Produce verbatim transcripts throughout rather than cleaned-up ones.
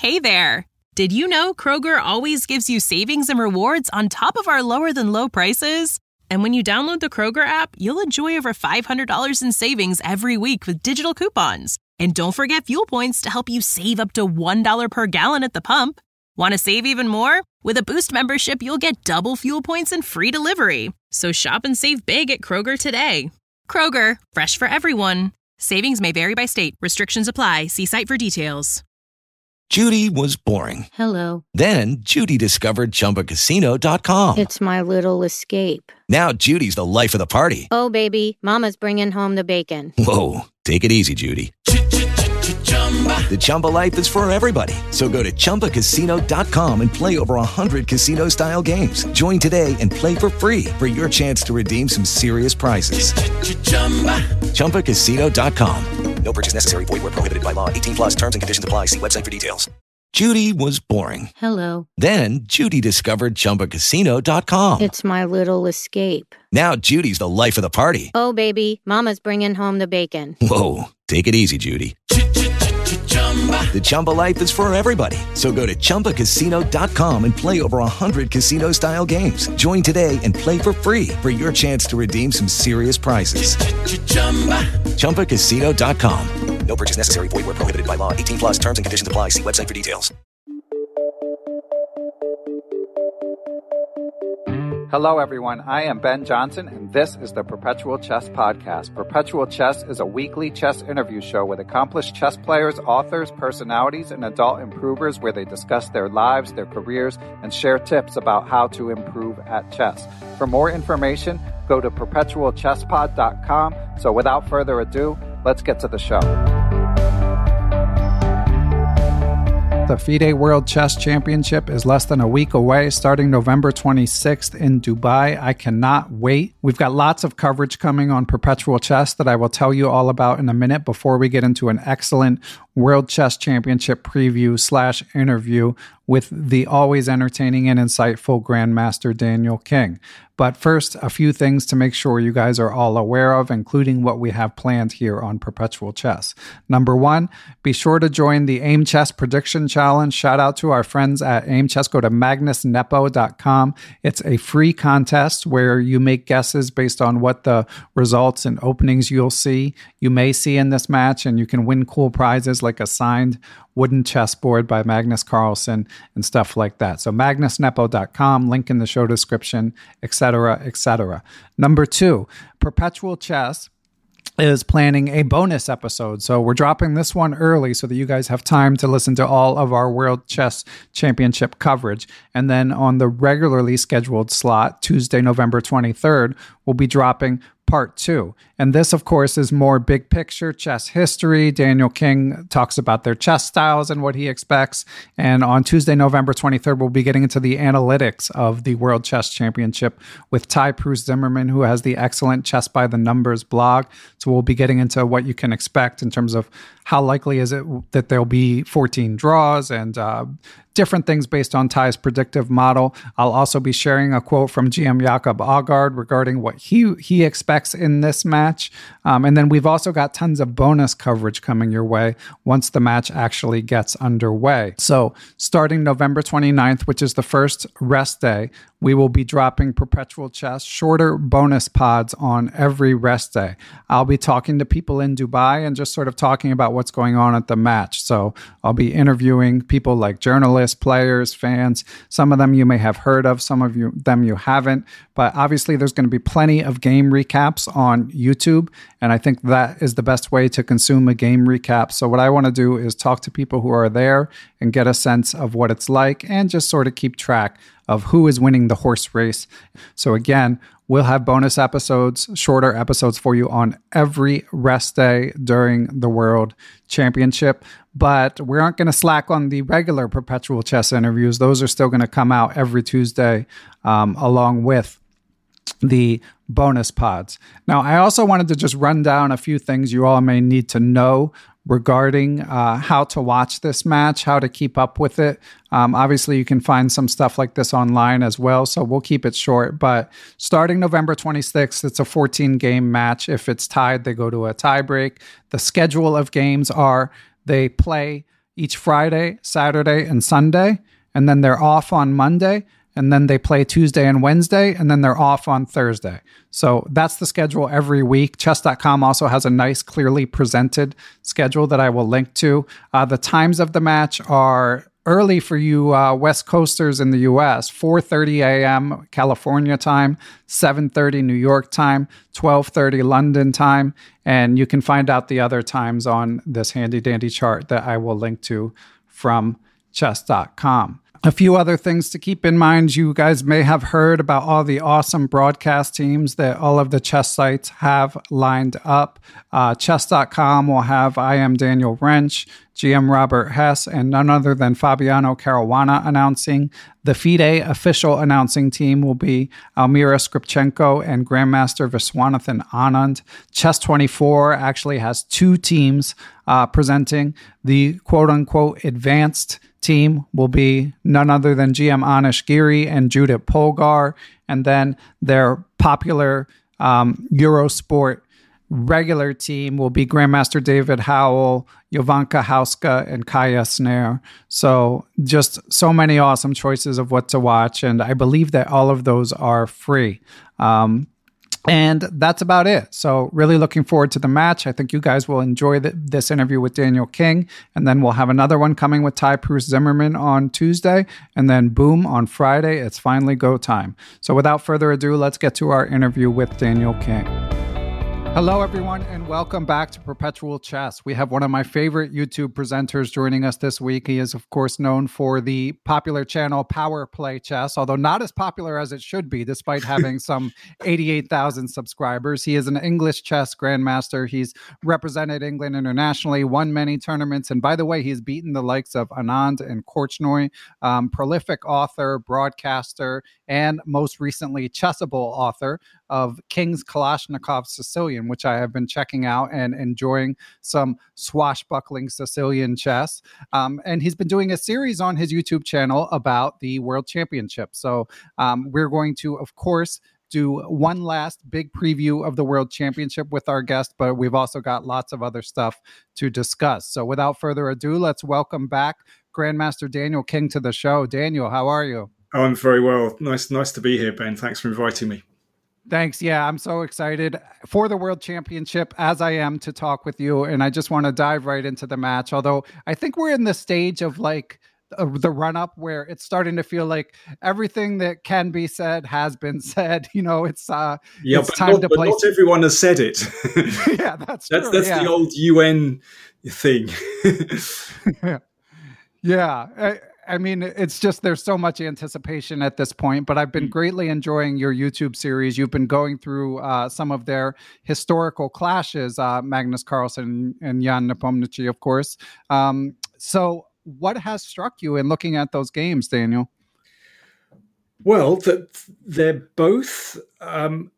Hey there! Did you know Kroger always gives you savings and rewards on top of our lower-than-low prices? And when you download the Kroger app, you'll enjoy over five hundred dollars in savings every week with digital coupons. And don't forget fuel points to help you save up to one dollar per gallon at the pump. Want to save even more? With a Boost membership, you'll get double fuel points and free delivery. So shop and save big at Kroger today. Kroger, fresh for everyone. Savings may vary by state. Restrictions apply. See site for details. Judy was boring. Hello. Then Judy discovered Chumba Casino dot com. It's my little escape. Now Judy's the life of the party. Oh, baby, mama's bringing home the bacon. Whoa, take it easy, Judy. The Chumba life is for everybody. So go to Chumba Casino dot com and play over one hundred casino-style games. Join today and play for free for your chance to redeem some serious prizes. Chumba Casino dot com. No purchase necessary. Void where prohibited by law. eighteen plus terms and conditions apply. See website for details. Judy was boring. Hello. Then Judy discovered Chumba Casino dot com. It's my little escape. Now Judy's the life of the party. Oh, baby, mama's bringing home the bacon. Whoa, take it easy, Judy. The Chumba life is for everybody. So go to Chumba Casino dot com and play over one hundred casino-style games. Join today and play for free for your chance to redeem some serious prizes. Chumba Casino dot com. No purchase necessary. Void where prohibited by law. eighteen plus terms and conditions apply. See website for details. Hello, everyone. I am Ben Johnson, and this is the Perpetual Chess Podcast. Perpetual Chess is a weekly chess interview show with accomplished chess players, authors, personalities, and adult improvers where they discuss their lives, their careers, and share tips about how to improve at chess. For more information, go to perpetual chess pod dot com. So without further ado, let's get to the show. The FIDE World Chess Championship is less than a week away, starting November twenty-sixth in Dubai. I cannot wait. We've got lots of coverage coming on Perpetual Chess that I will tell you all about in a minute before we get into an excellent World Chess Championship preview slash interview with the always entertaining and insightful Grandmaster Daniel King. But first, a few things to make sure you guys are all aware of, including what we have planned here on Perpetual Chess. Number one, be sure to join the Aim Chess Prediction Challenge. Shout out to our friends at Aim Chess. Go to magnus nepo dot com. It's a free contest where you make guesses based on what the results and openings you'll see. You may see in this match, and you can win cool prizes like a signed wooden chessboard by Magnus Carlsen and stuff like that. So magnus nepo dot com, link in the show description, et cetera, et cetera. Number two, Perpetual Chess is planning a bonus episode. So we're dropping this one early so that you guys have time to listen to all of our World Chess Championship coverage. And then on the regularly scheduled slot, Tuesday, November twenty-third, we'll be dropping part two. And this, of course, is more big picture chess history. Daniel King talks about their chess styles and what he expects. And on Tuesday, November twenty-third, we'll be getting into the analytics of the World Chess Championship with Ty Pruce Zimmerman, who has the excellent Chess by the Numbers blog. So we'll be getting into what you can expect in terms of how likely is it that there'll be fourteen draws and uh, different things based on Ty's predictive model. I'll also be sharing a quote from G M Jakob Aagaard regarding what he he expects in this match. Um, and then we've also got tons of bonus coverage coming your way once the match actually gets underway. So starting November twenty-ninth, which is the first rest day, we will be dropping Perpetual Chess, shorter bonus pods on every rest day. I'll be talking to people in Dubai and just sort of talking about what's going on at the match. So I'll be interviewing people like journalists, players, fans. Some of them you may have heard of, some of you them you haven't. But obviously there's going to be plenty of game recaps on YouTube. And I think that is the best way to consume a game recap. So what I want to do is talk to people who are there and get a sense of what it's like and just sort of keep track of who is winning the horse race. So again, we'll have bonus episodes, shorter episodes for you on every rest day during the World Championship. But we aren't going to slack on the regular Perpetual Chess interviews. Those are still going to come out every Tuesday um, along with the bonus pods. Now, I also wanted to just run down a few things you all may need to know regarding uh, how to watch this match, how to keep up with it. Um, obviously, you can find some stuff like this online as well, so we'll keep it short. But starting November twenty-sixth, it's a fourteen-game match. If it's tied, they go to a tiebreak. The schedule of games are they play each Friday, Saturday, and Sunday. And then they're off on Monday. And then they play Tuesday and Wednesday, and then they're off on Thursday. So that's the schedule every week. Chess dot com also has a nice, clearly presented schedule that I will link to. Uh, the times of the match are early for you uh, West Coasters in the U S, four thirty a.m. California time, seven thirty New York time, twelve thirty London time. And you can find out the other times on this handy-dandy chart that I will link to from chess dot com. A few other things to keep in mind. You guys may have heard about all the awesome broadcast teams that all of the chess sites have lined up. Uh, chess dot com will have I am Daniel Wrench, G M Robert Hess, and none other than Fabiano Caruana announcing. The FIDE official announcing team will be Almira Skripchenko and Grandmaster Viswanathan Anand. Chess twenty-four actually has two teams uh, presenting. The quote-unquote advanced team will be none other than G M Anish Giri and Judith Polgar. And then their popular um, Eurosport regular team will be Grandmaster David Howell, Jovanka Hauska, and Kaya Snare. So just so many awesome choices of what to watch. And I believe that all of those are free. Um, And that's about it. So really looking forward to the match. I think you guys will enjoy the, this interview with Daniel King. And then we'll have another one coming with Ty Pruce Zimmerman on Tuesday. And then boom, on Friday, it's finally go time. So without further ado, let's get to our interview with Daniel King. Hello, everyone, and welcome back to Perpetual Chess. We have one of my favorite YouTube presenters joining us this week. He is, of course, known for the popular channel Power Play Chess, although not as popular as it should be, despite having some eighty-eight thousand subscribers. He is an English chess grandmaster. He's represented England internationally, won many tournaments, and by the way, he's beaten the likes of Anand and Korchnoi, um, prolific author, broadcaster, and most recently, Chessable author of King's Kalashnikov Sicilian, which I have been checking out and enjoying some swashbuckling Sicilian chess. Um, and he's been doing a series on his YouTube channel about the World Championship. So um, we're going to, of course, do one last big preview of the World Championship with our guest, but we've also got lots of other stuff to discuss. So without further ado, let's welcome back Grandmaster Daniel King to the show. Daniel, how are you? Oh, I'm very well. Nice, nice to be here, Ben. Thanks for inviting me. Thanks. Yeah, I'm so excited for the World Championship, as I am to talk with you. And I just want to dive right into the match. Although I think we're in the stage of like uh, the run up where it's starting to feel like everything that can be said has been said. You know, it's uh, yeah, it's but, time not, to but play. not everyone has said it. Yeah, that's that's true. that's yeah. the old U N thing. yeah. yeah. I, I mean, it's just there's so much anticipation at this point, but I've been greatly enjoying your YouTube series. You've been going through uh, some of their historical clashes, uh, Magnus Carlsen and Jan Nepomniachtchi, of course. Um, so what has struck you in looking at those games, Daniel? Well, that they're both, um,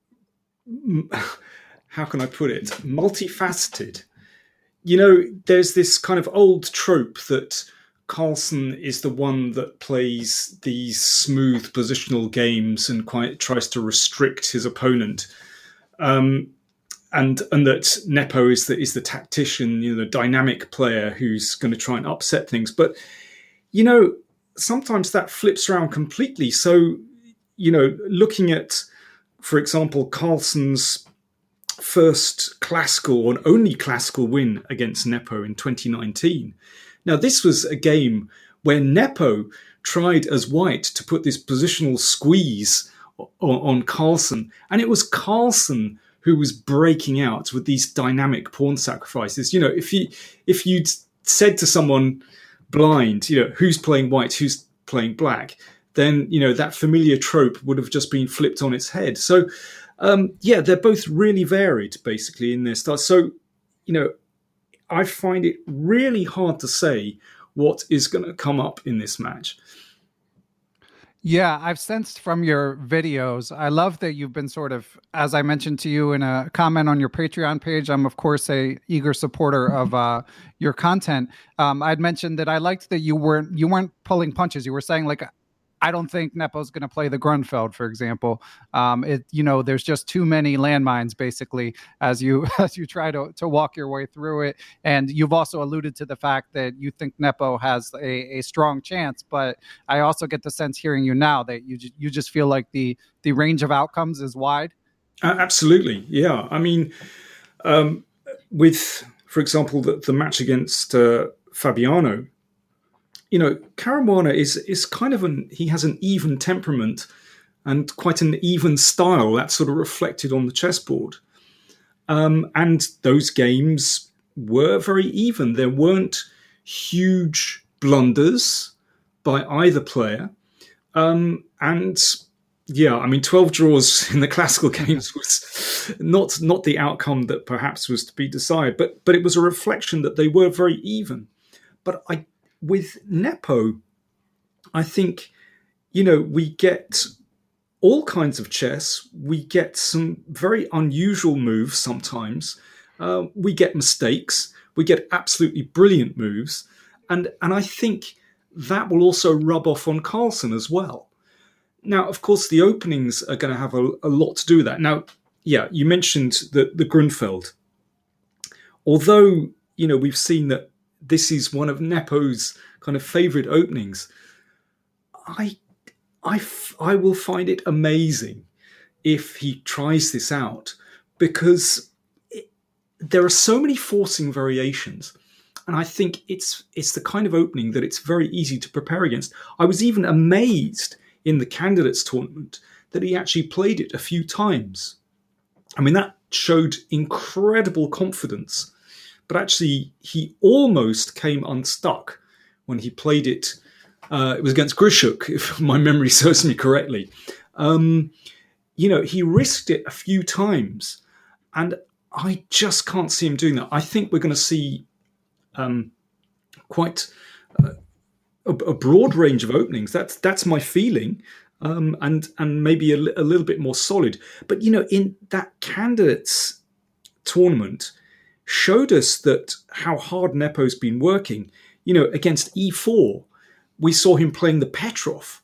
how can I put it, multifaceted. You know, there's this kind of old trope that Carlsen is the one that plays these smooth positional games and quite tries to restrict his opponent, um, and and that Nepo is the is the tactician, you know, the dynamic player who's going to try and upset things. But you know, sometimes that flips around completely. So you know, looking at, for example, Carlsen's first classical and only classical win against Nepo in twenty nineteen. Now, this was a game where Nepo tried as white to put this positional squeeze on, on Carlsen, and it was Carlsen who was breaking out with these dynamic pawn sacrifices. You know, if you if you'd said to someone blind, you know, who's playing white, who's playing black, then you know that familiar trope would have just been flipped on its head. So, um, yeah, they're both really varied, basically, in their style. So, you know, I find it really hard to say what is going to come up in this match. Yeah, I've sensed from your videos, I love that you've been sort of, as I mentioned to you in a comment on your Patreon page, I'm of course a eager supporter of uh, your content. Um, I'd mentioned that I liked that you weren't you weren't pulling punches. You were saying like, I don't think Nepo's going to play the Grunfeld, for example. Um, it, you know, there's just too many landmines, basically, as you as you try to, to walk your way through it. And you've also alluded to the fact that you think Nepo has a, a strong chance, but I also get the sense hearing you now that you you just feel like the the range of outcomes is wide. Uh, absolutely, yeah. I mean, um, with, for example, the, the match against uh, Fabiano. You know, Caruana is is kind of an he has an even temperament and quite an even style that's sort of reflected on the chessboard. Um, and those games were very even. There weren't huge blunders by either player. Um, and yeah, I mean, twelve draws in the classical games was not not the outcome that perhaps was to be desired, but but it was a reflection that they were very even. But I. With Nepo, I think, you know, we get all kinds of chess. We get some very unusual moves sometimes. Uh, we get mistakes. We get absolutely brilliant moves. And, and I think that will also rub off on Carlsen as well. Now, of course, the openings are going to have a, a lot to do with that. Now, yeah, you mentioned the, the Grunfeld. Although, you know, we've seen that this is one of Nepo's kind of favourite openings. I, I, I will find it amazing if he tries this out, because it, there are so many forcing variations, and I think it's it's the kind of opening that it's very easy to prepare against. I was even amazed in the candidates tournament that he actually played it a few times. I mean, that showed incredible confidence. But actually, he almost came unstuck when he played it. Uh, it was against Grischuk, if my memory serves me correctly. Um, you know, he risked it a few times, and I just can't see him doing that. I think we're going to see um, quite uh, a, a broad range of openings. That's that's my feeling, um, and and maybe a, a little bit more solid. But you know, in that candidates tournament, showed us that how hard Nepo's been working. You know, against E four, we saw him playing the Petrov.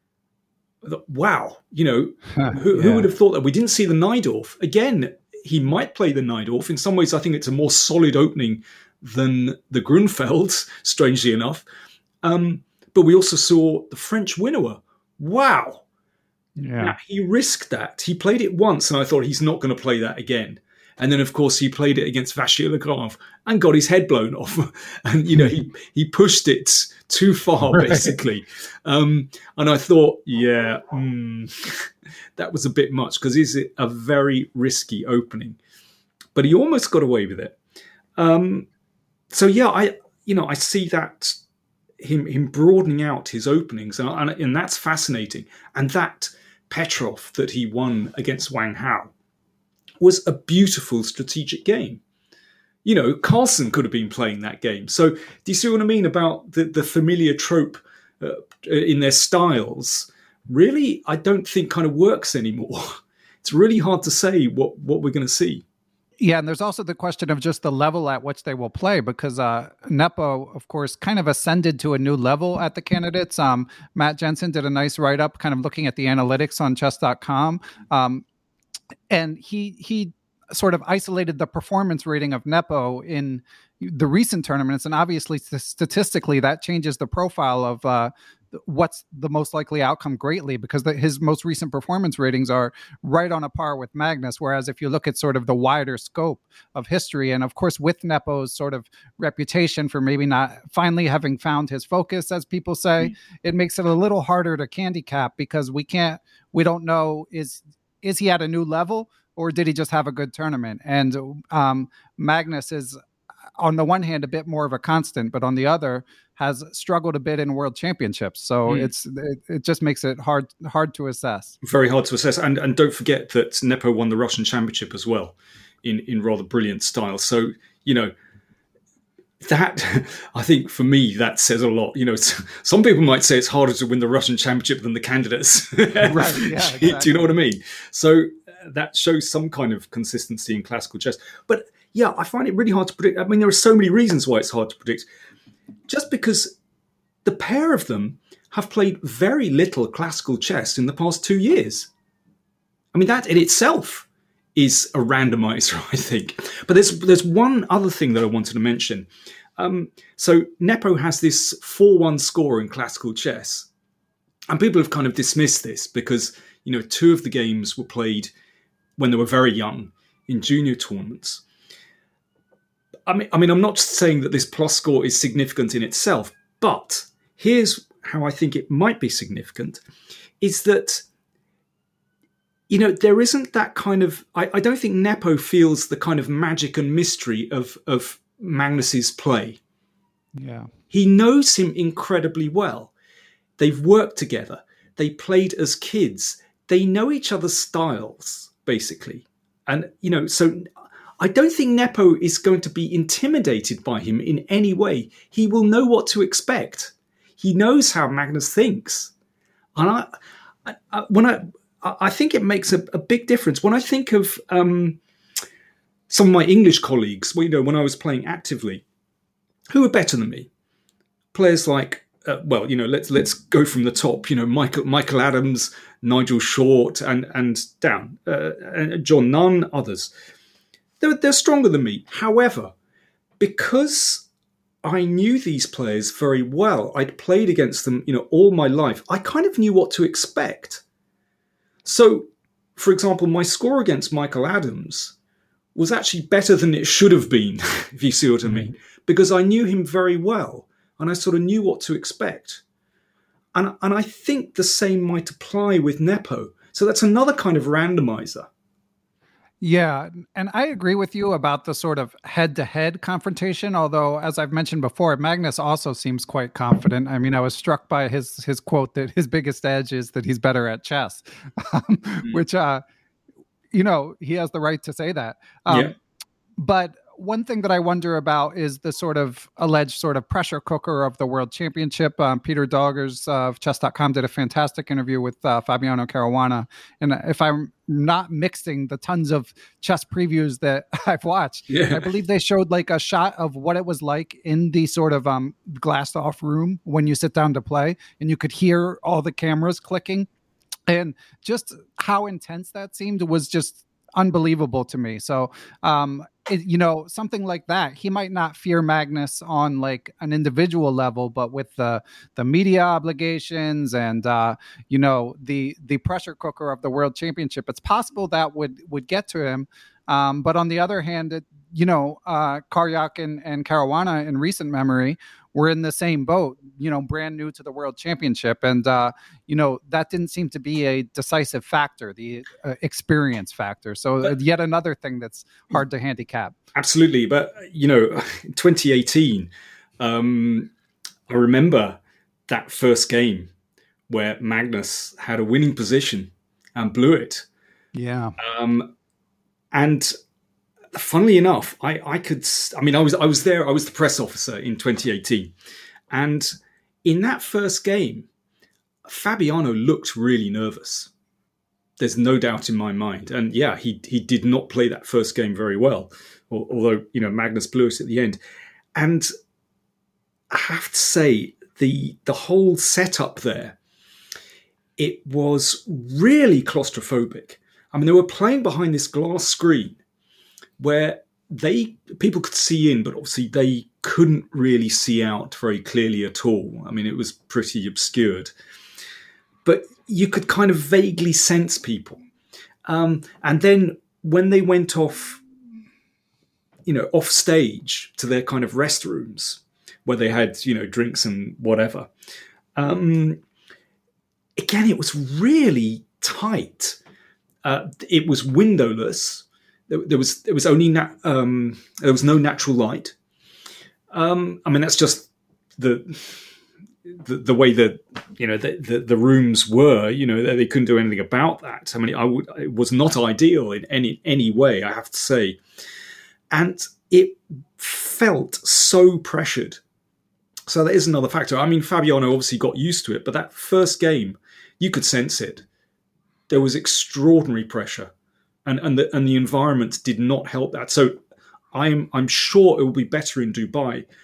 Wow, you know, who, yeah. who would have thought that? We didn't see the Najdorf. Again, he might play the Najdorf. In some ways, I think it's a more solid opening than the Grunfeld, strangely enough. Um, but we also saw the French Winower. Wow. Yeah. Now, he risked that. He played it once, and I thought he's not going to play that again. And then, of course, he played it against Vachier Legrave and got his head blown off. And, you know, he, he pushed it too far, right. basically. Um, and I thought, yeah, mm, that was a bit much, because it's a very risky opening. But he almost got away with it. Um, so, yeah, I you know, I see that, him, him broadening out his openings, and, and, and that's fascinating. And that Petrov that he won against Wang Hao was a beautiful strategic game. You know, Carlsen could have been playing that game. So do you see what I mean about the, the familiar trope uh, in their styles? Really, I don't think kind of works anymore. It's really hard to say what, what we're going to see. Yeah, and there's also the question of just the level at which they will play, because uh, Nepo, of course, kind of ascended to a new level at the candidates. Um, Matt Jensen did a nice write-up kind of looking at the analytics on chess dot com. Um, And he he sort of isolated the performance rating of Nepo in the recent tournaments. And obviously, statistically, that changes the profile of uh, what's the most likely outcome greatly, because the, his most recent performance ratings are right on a par with Magnus. Whereas if you look at sort of the wider scope of history, and of course, with Nepo's sort of reputation for maybe not finally having found his focus, as people say, mm-hmm. it makes it a little harder to handicap, because we can't, we don't know, is Is he at a new level, or did he just have a good tournament? And um, Magnus is, on the one hand, a bit more of a constant, but on the other, has struggled a bit in world championships. So mm. it's it, it just makes it hard hard to assess. Very hard to assess. And and don't forget that Nepo won the Russian championship as well in, in rather brilliant style. So, you know, that, I think for me, that says a lot. You know, some people might say it's harder to win the Russian championship than the candidates. Right, yeah, exactly. Do you know what I mean? So that shows some kind of consistency in classical chess. But yeah, I find it really hard to predict. I mean, there are so many reasons why it's hard to predict. Just because the pair of them have played very little classical chess in the past two years. I mean, that in itself is a randomizer, I think. But there's there's one other thing that I wanted to mention. Um, so Nepo has this four one score in classical chess. And people have kind of dismissed this because, you know, two of the games were played when they were very young in junior tournaments. I mean, I mean, I'm not saying that this plus score is significant in itself, but here's how I think it might be significant, is that, you know, there isn't that kind of... I, I don't think Nepo feels the kind of magic and mystery of, of Magnus's play. Yeah. He knows him incredibly well. They've worked together. They played as kids. They know each other's styles, basically. And, you know, so I don't think Nepo is going to be intimidated by him in any way. He will know what to expect. He knows how Magnus thinks. And I, I, I when I, I think it makes a, a big difference. When I think of um, some of my English colleagues, well, you know, when I was playing actively, who are better than me? Players like, uh, well, you know, let's let's go from the top. You know, Michael Michael Adams, Nigel Short, and and down, uh, and John Nunn, others. They're they're stronger than me. However, because I knew these players very well, I'd played against them, you know, all my life. I kind of knew what to expect. So, for example, my score against Michael Adams was actually better than it should have been, if you see what I mean, because I knew him very well and I sort of knew what to expect. And, and I think the same might apply with Nepo. So that's another kind of randomizer. Yeah, and I agree with you about the sort of head-to-head confrontation, although, as I've mentioned before, Magnus also seems quite confident. I mean, I was struck by his his quote that his biggest edge is that he's better at chess, um, mm. which, uh, you know, he has the right to say that. Um, yeah. But one thing that I wonder about is the sort of alleged sort of pressure cooker of the World Championship. Um, Peter Doggers uh, of chess dot com did a fantastic interview with uh, Fabiano Caruana. And if I'm not mixing the tons of chess previews that I've watched, yeah. I believe they showed like a shot of what it was like in the sort of um, glassed off room when you sit down to play, and you could hear all the cameras clicking. And just how intense that seemed was just unbelievable to me. So, um, it, you know, something like that, he might not fear Magnus on like an individual level, but with the the media obligations and uh, you know, the the pressure cooker of the World Championship, it's possible that would would get to him. Um, but on the other hand, it, you know, uh, Karyak and, and Caruana in recent memory were in the same boat, you know, brand new to the World Championship. And, uh, you know, that didn't seem to be a decisive factor, the uh, experience factor. So but, yet another thing that's hard to handicap. Absolutely. But, you know, twenty eighteen, um, I remember that first game where Magnus had a winning position and blew it. Yeah. Um, and funnily enough, I, I could, I mean, I was, I was there, I was the press officer in twenty eighteen. And in that first game, Fabiano looked really nervous. There's no doubt in my mind. And yeah, he, he did not play that first game very well, although, you know, Magnus blew it at the end. And I have to say, the, the whole setup there, it was really claustrophobic. I mean, they were playing behind this glass screen where they people could see in, but obviously they couldn't really see out very clearly at all. I mean, it was pretty obscured. But you could kind of vaguely sense people. Um, and then when they went off, you know, off stage to their kind of restrooms, where they had, you know, drinks and whatever, um, again, it was really tight. Uh, it was windowless. There was there was only na- um, there was no natural light. Um, I mean, that's just the the, the way that, you know, the, the the rooms were. You know, they couldn't do anything about that. I mean, I would it was not ideal in any any way, I have to say, and it felt so pressured. So that is another factor. I mean, Fabiano obviously got used to it, but that first game, you could sense it. There was extraordinary pressure. And and the and the environment did not help that. So I'm I'm sure it will be better in Dubai.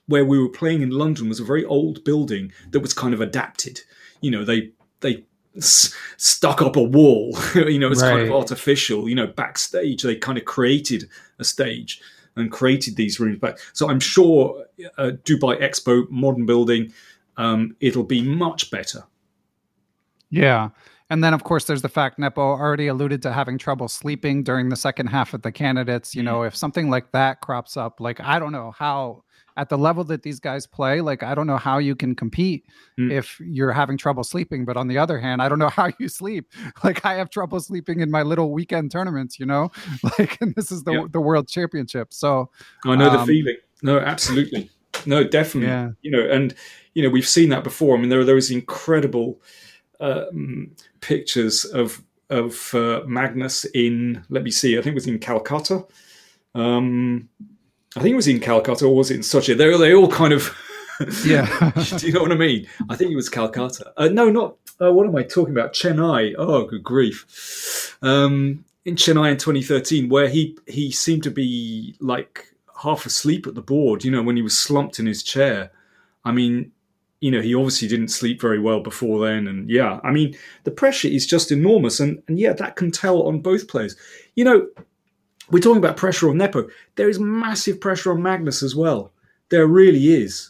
where we were playing in London was a very old building that was kind of adapted. You know, they they s- stuck up a wall. You know, it's right. kind of artificial. You know, backstage they kind of created a stage and created these rooms back. So I'm sure uh, Dubai Expo, modern building, um, it'll be much better. Yeah. And then, of course, there's the fact Nepo already alluded to having trouble sleeping during the second half of the candidates. You mm. know, if something like that crops up, like, I don't know how, at the level that these guys play, like, I don't know how you can compete mm. if you're having trouble sleeping. But on the other hand, I don't know how you sleep. Like, I have trouble sleeping in my little weekend tournaments, you know, like, and this is the yep. the World Championship. So I know um, the feeling. No, absolutely. No, definitely. Yeah. You know, and, you know, we've seen that before. I mean, there are those incredible um, pictures of of uh, Magnus in, let me see, I think it was in Calcutta. Um, I think it was in Calcutta, or was it in Sochi? They they all kind of, yeah. Do you know what I mean? I think it was Calcutta. Uh, no, not. Uh, what am I talking about? Chennai. Oh, good grief! Um, in Chennai in twenty thirteen, where he he seemed to be like half asleep at the board. You know, when he was slumped in his chair. I mean, you know, he obviously didn't sleep very well before then, and yeah, I mean, the pressure is just enormous, and and yeah, that can tell on both players. You know. We're talking about pressure on Nepo. There is massive pressure on Magnus as well. There really is.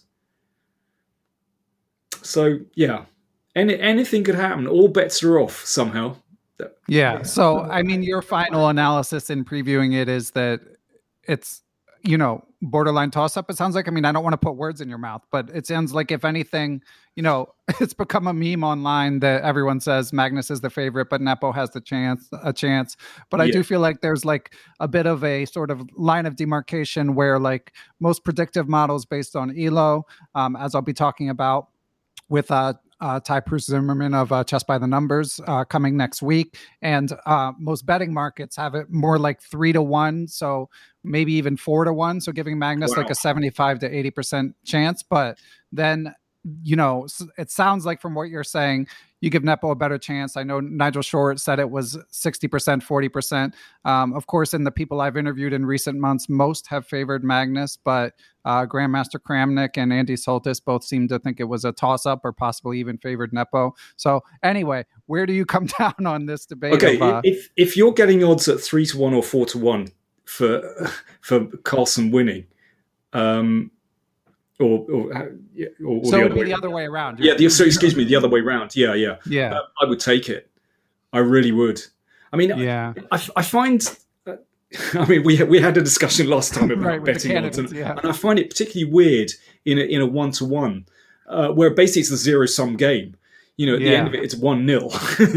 So, yeah, any, anything could happen. All bets are off somehow. Yeah. So, I mean, your final analysis in previewing it is that it's, you know, borderline toss-up, it sounds like. I mean, I don't want to put words in your mouth, but it sounds like, if anything, you know, it's become a meme online that everyone says Magnus is the favorite, but Nepo has the chance, a chance. But I yeah. do feel like there's like a bit of a sort of line of demarcation where like most predictive models based on E L O, um, as I'll be talking about with uh, uh, Ty Pruce Zimmerman of uh, Chess by the Numbers uh, coming next week. And uh, most betting markets have it more like three to one. So maybe even four to one. So giving Magnus wow. like a seventy-five to eighty percent chance. But then, you know, it sounds like from what you're saying, you give Nepo a better chance. I know Nigel Short said it was sixty percent, forty percent. Um, of course, in the people I've interviewed in recent months, most have favored Magnus, but uh, Grandmaster Kramnik and Andy Soltis both seem to think it was a toss-up or possibly even favored Nepo. So anyway, where do you come down on this debate? Okay, of, uh, if if you're getting odds at three to one or four to one for for Carlsen winning, um, Or, or, or so the it would other be way. the other way around. Yeah, the, so excuse me, the other way around. Yeah, yeah, yeah. Uh, I would take it. I really would. I mean, yeah. I, I find. Uh, I mean, we we had a discussion last time about right, betting odds, and, yeah. and I find it particularly weird in a, in a one to one, where basically it's a zero sum game. You know, at yeah. the end of it, it's one nil.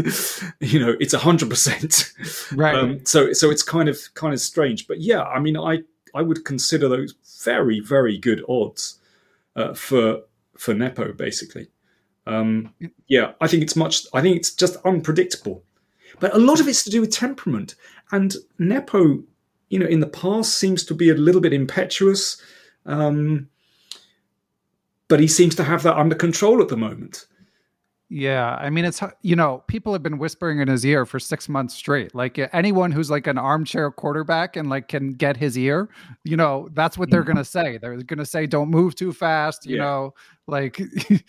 You know, it's a hundred percent. Right. Um, so so it's kind of kind of strange, but yeah, I mean, I I would consider those very very good odds. Uh, for for Nepo, basically, um, yeah, I think it's much. I think it's just unpredictable, but a lot of it's to do with temperament. And Nepo, you know, in the past seems to be a little bit impetuous, um, but he seems to have that under control at the moment. Yeah, I mean, it's, you know, people have been whispering in his ear for six months straight. Like anyone who's like an armchair quarterback and like can get his ear, you know, that's what they're going to say. They're going to say, don't move too fast, you yeah. know, like,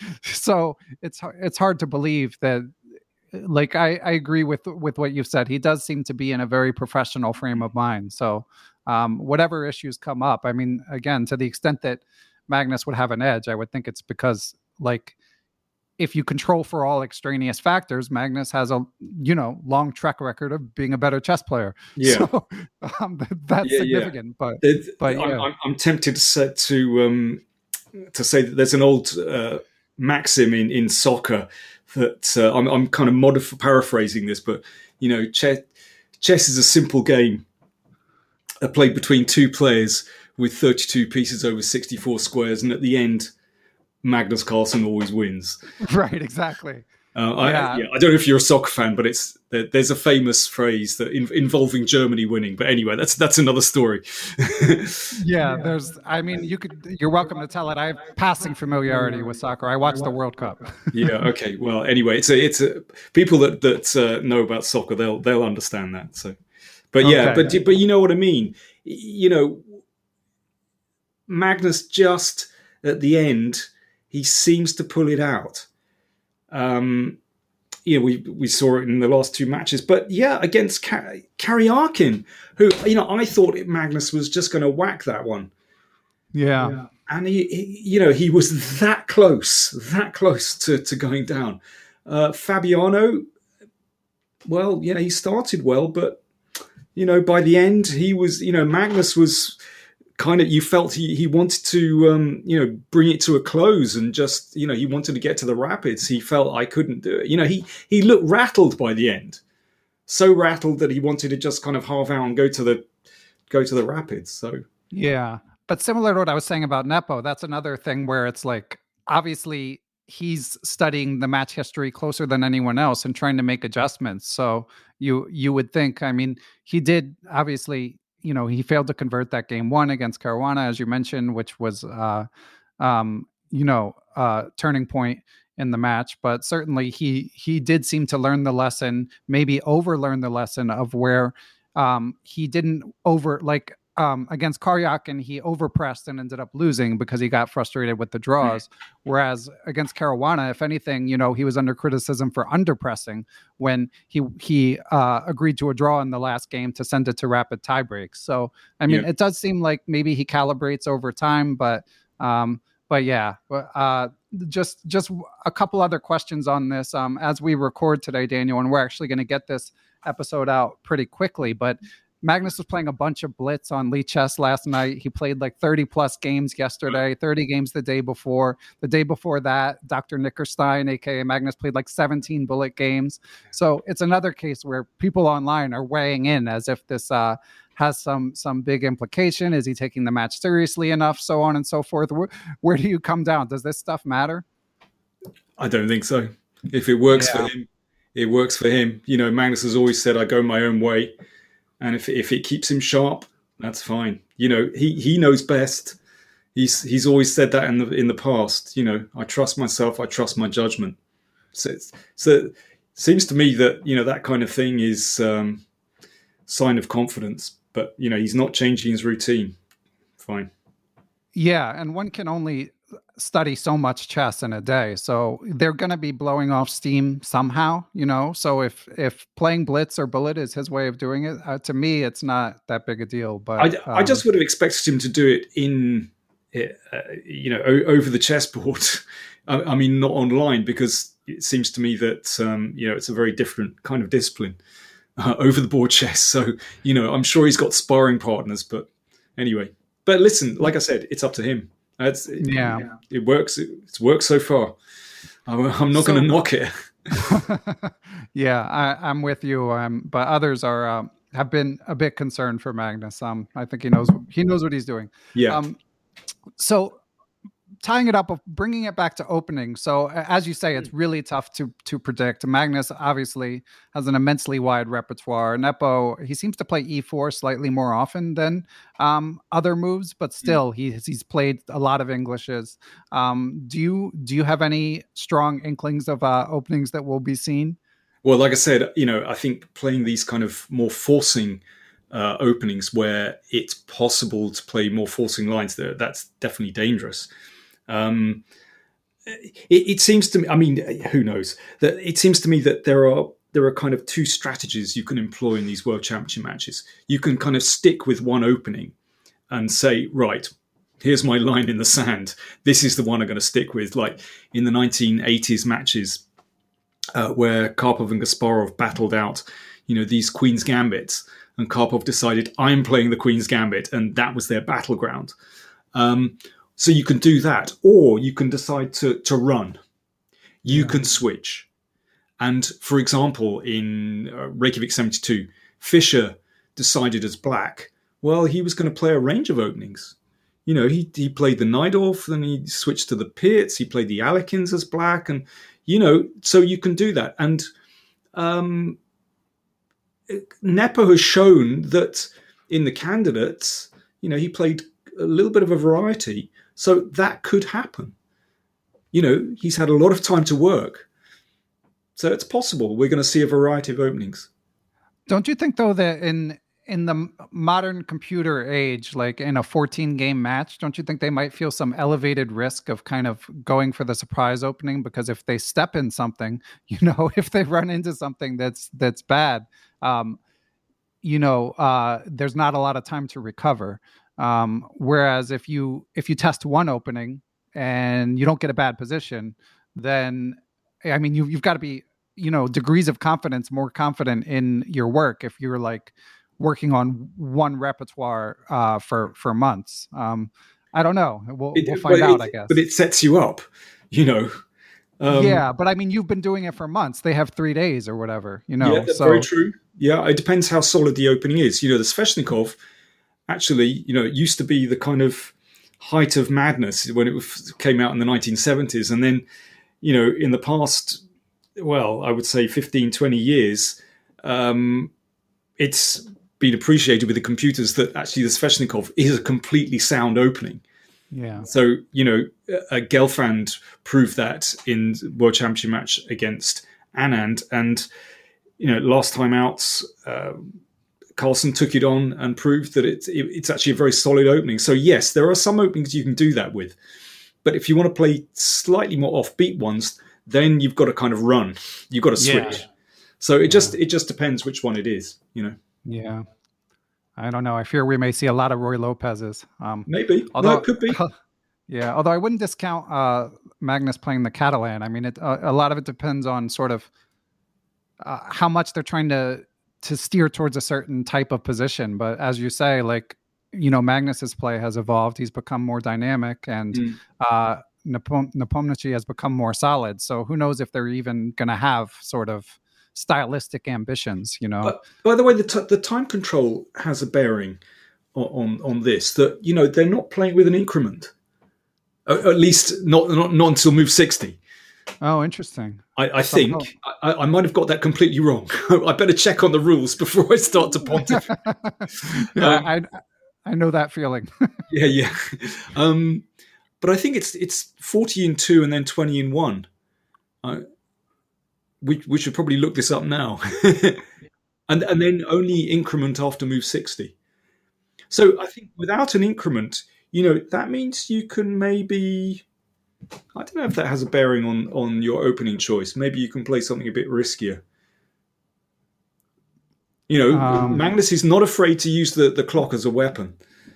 so it's, it's hard to believe that, like, I, I agree with, with what you've said. He does seem to be in a very professional frame of mind. So um, whatever issues come up, I mean, again, to the extent that Magnus would have an edge, I would think it's because like, if you control for all extraneous factors, Magnus has a, you know, long track record of being a better chess player. Yeah. So um, that's yeah, significant. Yeah. But, it, but yeah. I'm, I'm tempted to say, to, um, to say that there's an old uh, maxim in, in soccer that uh, I'm, I'm kind of modif- paraphrasing this, but, you know, chess, chess is a simple game uh, played between two players with thirty-two pieces over sixty-four squares. And at the end, Magnus Carlsen always wins. Right, exactly. Uh, I, yeah. I, yeah, I don't know if you're a soccer fan, but it's there, there's a famous phrase that in, involving Germany winning. But anyway, that's that's another story. yeah, yeah, there's. I mean, you could. You're welcome to tell it. I have passing familiarity with soccer. I watched the World Cup. yeah. Okay. Well, anyway, it's a, it's a, people that that uh, know about soccer. They'll they'll understand that. So, but yeah, okay. but but you know what I mean. You know, Magnus just. at the end, he seems to pull it out. Um, you know, we we saw it in the last two matches, but yeah, against Ka- Karyakin, who, you know, I thought it, Magnus was just going to whack that one. Yeah. yeah. And he, he, you know, he was that close, that close to, to going down. Uh, Fabiano, well, yeah, he started well, but, you know, by the end, he was, you know, Magnus was kind of, you felt he, he wanted to, um, you know, bring it to a close and just, you know, he wanted to get to the rapids. He felt I couldn't do it. You know, he, he looked rattled by the end. So rattled that he wanted to just kind of halve out and go to the, go to the rapids. So, yeah. But similar to what I was saying about Nepo, that's another thing where it's like, obviously he's studying the match history closer than anyone else and trying to make adjustments. So you you would think, I mean, he did obviously, you know, he failed to convert that game one against Caruana, as you mentioned, which was, uh, um, you know, uh, turning point in the match. But certainly he he did seem to learn the lesson, maybe overlearn the lesson of where um, he didn't over like. Um, against Karyakin, he overpressed and ended up losing because he got frustrated with the draws. Whereas against Caruana, if anything, you know, he was under criticism for underpressing when he he uh, agreed to a draw in the last game to send it to rapid tiebreaks. So, I mean, yeah. It does seem like maybe he calibrates over time, but um, but yeah, uh, just just a couple other questions on this um, as we record today, Daniel, and we're actually going to get this episode out pretty quickly, but Magnus was playing a bunch of blitz on Lichess last night. He played like thirty plus games yesterday, thirty games the day before. The day before that, Doctor Nickerstein, aka Magnus, played like seventeen bullet games. So it's another case where people online are weighing in as if this uh, has some some big implication. Is he taking the match seriously enough? So on and so forth. Where, where do you come down? Does this stuff matter? I don't think so. If it works yeah. for him, it works for him. You know, Magnus has always said, I go my own way. And if if it keeps him sharp, that's fine. You know, he, he knows best. He's he's always said that in the in the past. You know, I trust myself. I trust my judgment. So it's, so it seems to me that, you know, that kind of thing is um, sign of confidence. But, you know, he's not changing his routine. Fine. Yeah, and one can only study so much chess in a day, so they're going to be blowing off steam somehow, you know. So if if playing blitz or bullet is his way of doing it, uh, to me it's not that big a deal. But I, um, I just would have expected him to do it in uh, you know o- over the chessboard. I, I mean, not online, because it seems to me that um, you know it's a very different kind of discipline, uh, over the board chess. So, you know, I'm sure he's got sparring partners, but anyway. But listen, like I said, it's up to him. It's, it, yeah, it works. It's worked so far. I'm not so, going to knock it. yeah, I, I'm with you. Um, but others are um, have been a bit concerned for Magnus. Um, I think he knows he knows what he's doing. Yeah. Um, so tying it up, of bringing it back to opening. So as you say, it's really tough to to predict. Magnus obviously has an immensely wide repertoire. Nepo, he seems to play e four slightly more often than um, other moves, but still he's he's played a lot of Englishes. Um, do you do you have any strong inklings of uh, openings that will be seen? Well, like I said, you know, I think playing these kind of more forcing uh, openings where it's possible to play more forcing lines, there, that's definitely dangerous. Um, it, it seems to me, I mean, who knows, that it seems to me that there are there are kind of two strategies you can employ in these World Championship matches. You can kind of stick with one opening and say, right, here's my line in the sand. This is the one I'm going to stick with. Like in the nineteen eighties matches uh, where Karpov and Kasparov battled out, you know, these Queen's Gambits, and Karpov decided, I'm playing the Queen's Gambit, and that was their battleground. Um, So you can do that, or you can decide to to run. You yeah. can switch. And for example, in uh, Reykjavik seventy-two, Fischer decided as black, well, he was going to play a range of openings. You know, he he played the Najdorf, then he switched to the Pits, he played the Alekins as black, and, you know, so you can do that. And um, Nepo has shown that in the candidates, you know, he played a little bit of a variety. So that could happen. You know, he's had a lot of time to work. So it's possible we're going to see a variety of openings. Don't you think, though, that in in the modern computer age, like in a fourteen game match, don't you think they might feel some elevated risk of kind of going for the surprise opening? Because if they step in something, you know, if they run into something that's that's bad, um, you know, uh, there's not a lot of time to recover. Um, whereas if you if you test one opening and you don't get a bad position, then I mean, you, you've got to be, you know, degrees of confidence, more confident in your work if you're like working on one repertoire uh, for for months. Um, I don't know. We'll, it, we'll find out, it, I guess. But it sets you up, you know. Um, yeah, but I mean, you've been doing it for months. They have three days or whatever, you know. Yeah, that's so. very true. Yeah, it depends how solid the opening is. You know, the Sveshnikov, actually, you know, it used to be the kind of height of madness when it was, came out in the nineteen seventies. And then, you know, in the past, well, I would say fifteen, twenty years, um, it's been appreciated with the computers that actually the Sveshnikov is a completely sound opening. Yeah. So, you know, uh, Gelfand proved that in World Championship match against Anand. And, you know, last time out, uh, Carlsen took it on and proved that it, it, it's actually a very solid opening. So, yes, there are some openings you can do that with. But if you want to play slightly more offbeat ones, then you've got to kind of run. You've got to switch. Yeah. So it yeah. just it just depends which one it is, you know. Yeah. I don't know. I fear we may see a lot of Roy Lopez's. Um, Maybe. Although, no, it could be. Uh, yeah. Although I wouldn't discount uh, Magnus playing the Catalan. I mean, it, uh, a lot of it depends on sort of uh, how much they're trying to to steer towards a certain type of position. But as you say, like, you know, Magnus's play has evolved. He's become more dynamic, and mm. uh, Nepom- Nepomniachtchi has become more solid. So who knows if they're even going to have sort of stylistic ambitions, you know. But, by the way, the t- the time control has a bearing on, on on this. That, you know, they're not playing with an increment, at, at least not, not not until move sixty. Oh, interesting. I, I think I, I might have got that completely wrong. I better check on the rules before I start to pontificate. yeah, um, I I know that feeling. yeah, yeah. Um, but I think it's it's forty in two and then twenty in one. I, We we should probably look this up now, and and then only increment after move sixty. So I think without an increment, you know, that means you can maybe, I don't know if that has a bearing on on your opening choice. Maybe you can play something a bit riskier. You know, um, Magnus is not afraid to use the, the clock as a weapon.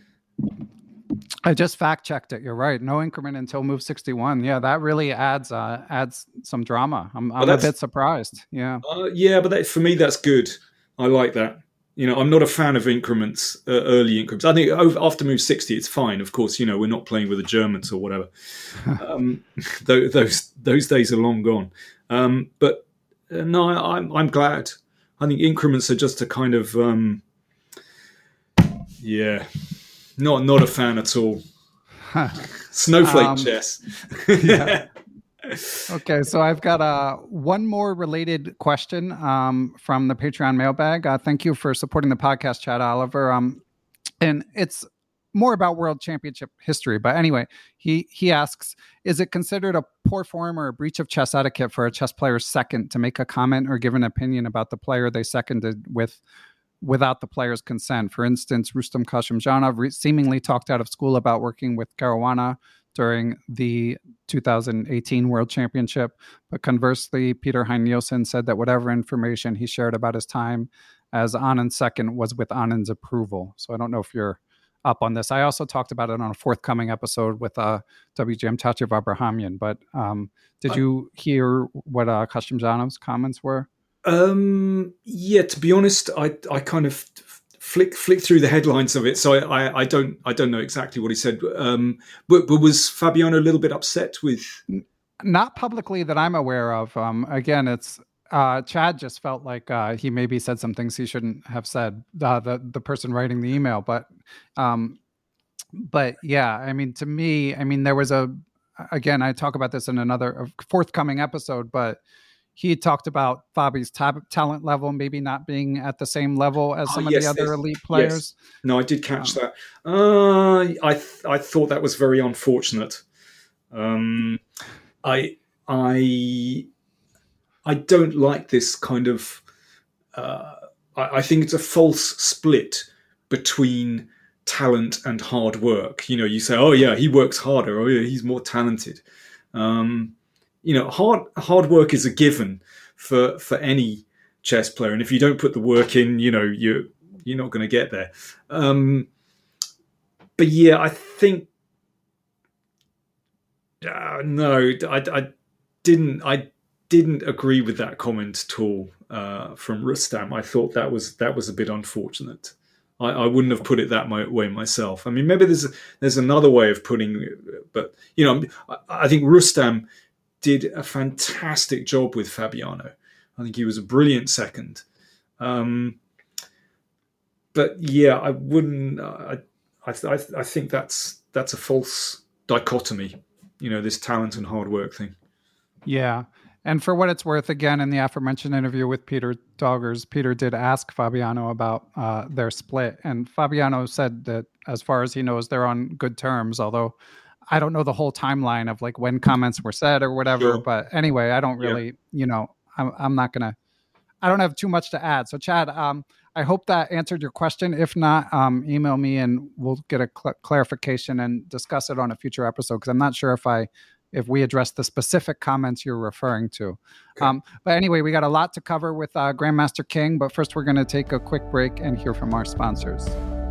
I just fact checked it. You're right. No increment until move sixty-one. Yeah, that really adds uh, adds some drama. I'm, I'm a bit surprised. Yeah, uh, yeah, but that, for me, that's good. I like that. You know, I'm not a fan of increments, uh, early increments. I think after move sixty, it's fine. Of course, you know, we're not playing with the Germans or whatever. um, those, those those days are long gone. Um, but uh, no, I, I'm I'm glad. I think increments are just a kind of um, yeah. Not not a fan at all. Huh. Snowflake um, chess. yeah. Okay, so I've got uh, one more related question um, from the Patreon mailbag. Uh, thank you for supporting the podcast, Chad Oliver. Um, and it's more about World Championship history. But anyway, he he asks, is it considered a poor form or a breach of chess etiquette for a chess player's second to make a comment or give an opinion about the player they seconded with without the player's consent? For instance, Rustam Kasimdzhanov re- seemingly talked out of school about working with Caruana during the two thousand eighteen World Championship. But conversely, Peter Hein Nielsen said that whatever information he shared about his time as Anand's second was with Anand's approval. So I don't know if you're up on this. I also talked about it on a forthcoming episode with uh, W G M Tachev Abrahamian. But um, did you hear what uh, Kasimdzanov's comments were? Um, yeah, to be honest, I I kind of flick flick through the headlines of it, so I, I, I don't I don't know exactly what he said. Um, but, but was Fabiano a little bit upset with? Not publicly that I'm aware of. Um, again, it's uh, Chad just felt like uh, he maybe said some things he shouldn't have said. Uh, the the person writing the email, but um, but yeah, I mean, to me, I mean, there was a again, I talk about this in another forthcoming episode, but he talked about Fabi's ta- talent level maybe not being at the same level as some oh, yes, of the other elite players. Yes. No, I did catch um, that. Uh, I th- I thought that was very unfortunate. Um, I I I don't like this kind of uh, I, I think it's a false split between talent and hard work. You know, you say, oh yeah, he works harder. Oh yeah, he's more talented. Um, you know, hard hard work is a given for for any chess player, and if you don't put the work in, you know, you you're not going to get there. Um, but yeah, I think uh, no, I, I didn't. I didn't agree with that comment at all uh, from Rustam. I thought that was that was a bit unfortunate. I, I wouldn't have put it that way myself. I mean, maybe there's a, there's another way of putting it, but you know, I, I think Rustam did a fantastic job with Fabiano. I think he was a brilliant second. Um, but yeah, I wouldn't. I, I I I think that's that's a false dichotomy. You know, this talent and hard work thing. Yeah. And for what it's worth, again, in the aforementioned interview with Peter Doggers, Peter did ask Fabiano about uh, their split. And Fabiano said that as far as he knows, they're on good terms, although I don't know the whole timeline of like when comments were said or whatever. Sure. But anyway, I don't really, yeah. you know, I'm, I'm not going to, I don't have too much to add. So Chad, um, I hope that answered your question. If not, um, email me and we'll get a cl- clarification and discuss it on a future episode. Cause I'm not sure if I, if we address the specific comments you're referring to. Okay. Um, but anyway, we got a lot to cover with uh, Grandmaster King, but first we're going to take a quick break and hear from our sponsors.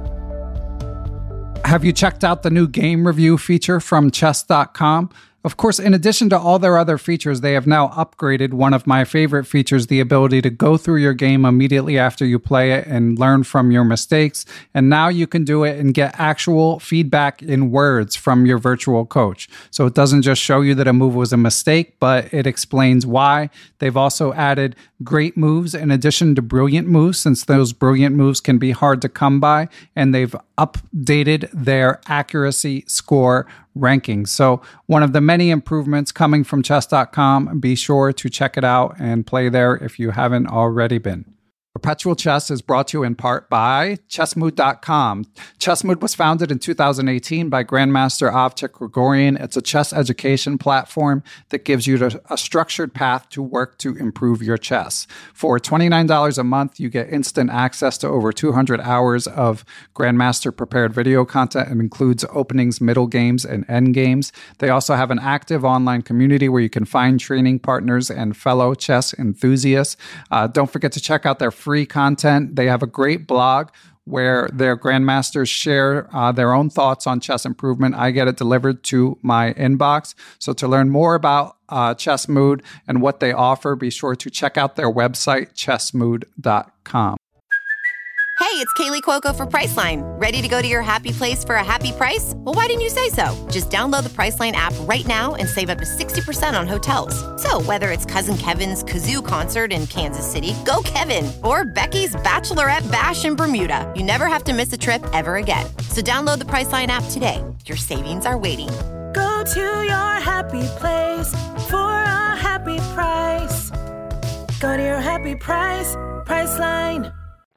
Have you checked out the new game review feature from chess dot com? Of course, in addition to all their other features, they have now upgraded one of my favorite features, the ability to go through your game immediately after you play it and learn from your mistakes. And now you can do it and get actual feedback in words from your virtual coach. So it doesn't just show you that a move was a mistake, but it explains why. They've also added great moves in addition to brilliant moves, since those brilliant moves can be hard to come by. And they've updated their accuracy score rankings. So one of the many improvements coming from chess dot com. Be sure to check it out and play there if you haven't already been. Perpetual Chess is brought to you in part by chess mood dot com. Chessmood was founded in two thousand eighteen by Grandmaster Avcik Grigorian. It's a chess education platform that gives you a structured path to work to improve your chess. For twenty-nine dollars a month, you get instant access to over two hundred hours of Grandmaster prepared video content and includes openings, middle games, and end games. They also have an active online community where you can find training partners and fellow chess enthusiasts. Uh, don't forget to check out their free content. They have a great blog where their grandmasters share uh, their own thoughts on chess improvement. I get it delivered to my inbox. So to learn more about uh, Chessmood and what they offer, be sure to check out their website, chess mood dot com. Hey, it's Kaylee Cuoco for Priceline. Ready to go to your happy place for a happy price? Well, why didn't you say so? Just download the Priceline app right now and save up to sixty percent on hotels. So whether it's Cousin Kevin's Kazoo Concert in Kansas City, go Kevin, or Becky's Bachelorette Bash in Bermuda, you never have to miss a trip ever again. So download the Priceline app today. Your savings are waiting. Go to your happy place for a happy price. Go to your happy price, Priceline.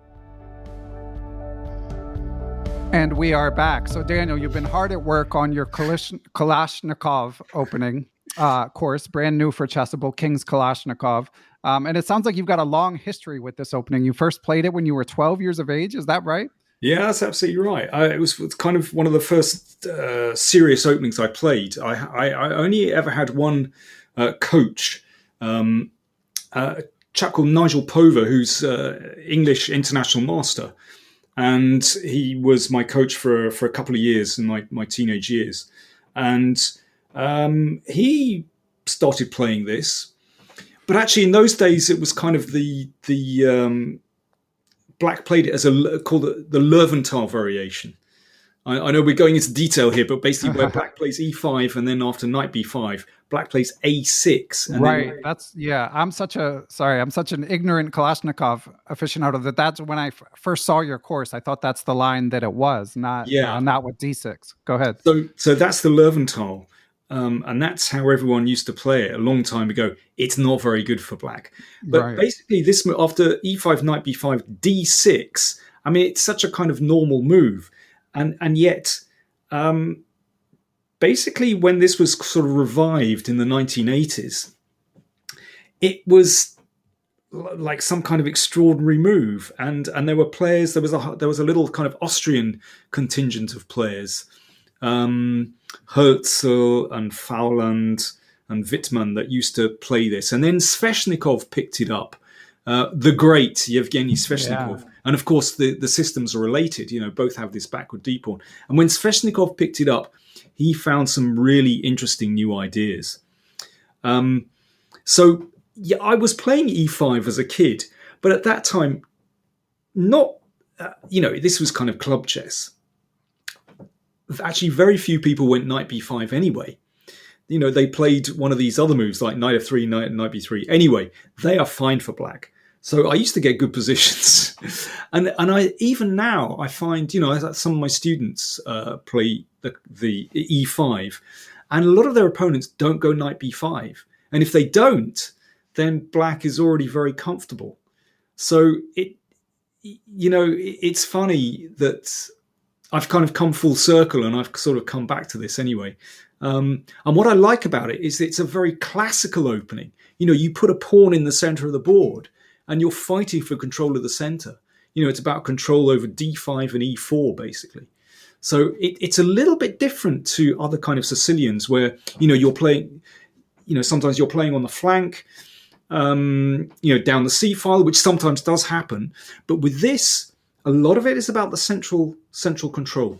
And we are back. So, Daniel, you've been hard at work on your Kalash- Kalashnikov opening uh, course, brand new for Chessable, King's Kalashnikov. Um, and it sounds like you've got a long history with this opening. You first played it when you were twelve years of age. Is that right? Yeah, that's absolutely right. I, it was kind of one of the first uh, serious openings I played. I, I, I only ever had one uh, coach, um, uh, a chap called Nigel Pover, who's uh, English international master. And he was my coach for for a couple of years in my, my teenage years. And um, he started playing this. But actually in those days, it was kind of the... the um, Black played it as a called it the Löwenthal variation. I, I know we're going into detail here, but basically where Black plays e five and then after knight b five, Black plays a six. And right. Then, that's yeah. I'm such a sorry. I'm such an ignorant Kalashnikov aficionado that that's when I f- first saw your course. I thought that's the line that it was, not yeah, uh, not with d six. Go ahead. So so that's the Löwenthal. Um, and that's how everyone used to play it a long time ago. It's not very good for Black. But right. basically, this after e five, knight b five, d six, I mean, it's such a kind of normal move. And and yet, um, basically, when this was sort of revived in the nineteen eighties, it was like some kind of extraordinary move, and and there were players. There was a there was a little kind of Austrian contingent of players, um, Herzl and Fauland and Wittmann, that used to play this, and then Sveshnikov picked it up. Uh, the great Yevgeny Sveshnikov, yeah. And of course the the systems are related. You know, both have this backward D pawn, and when Sveshnikov picked it up, he found some really interesting new ideas. Um, so. Yeah, I was playing E five as a kid, but at that time, not, uh, you know, this was kind of club chess. Actually, very few people went knight b five anyway. You know, they played one of these other moves like knight f three, knight, knight b three. Anyway, they are fine for black. So I used to get good positions. and and I even now, I find, you know, some of my students uh, play the, the E five, and a lot of their opponents don't go knight b five. And if they don't, then black is already very comfortable. So it, you know, it's funny that I've kind of come full circle, and I've sort of come back to this anyway. Um, and what I like about it is it's a very classical opening. You know, you put a pawn in the center of the board, and you're fighting for control of the center. You know, it's about control over d five and e four, basically. So it, it's a little bit different to other kind of Sicilians where, you know, you're playing, you know, sometimes you're playing on the flank, Um, you know, down the c-file, which sometimes does happen. But with this, a lot of it is about the central central control.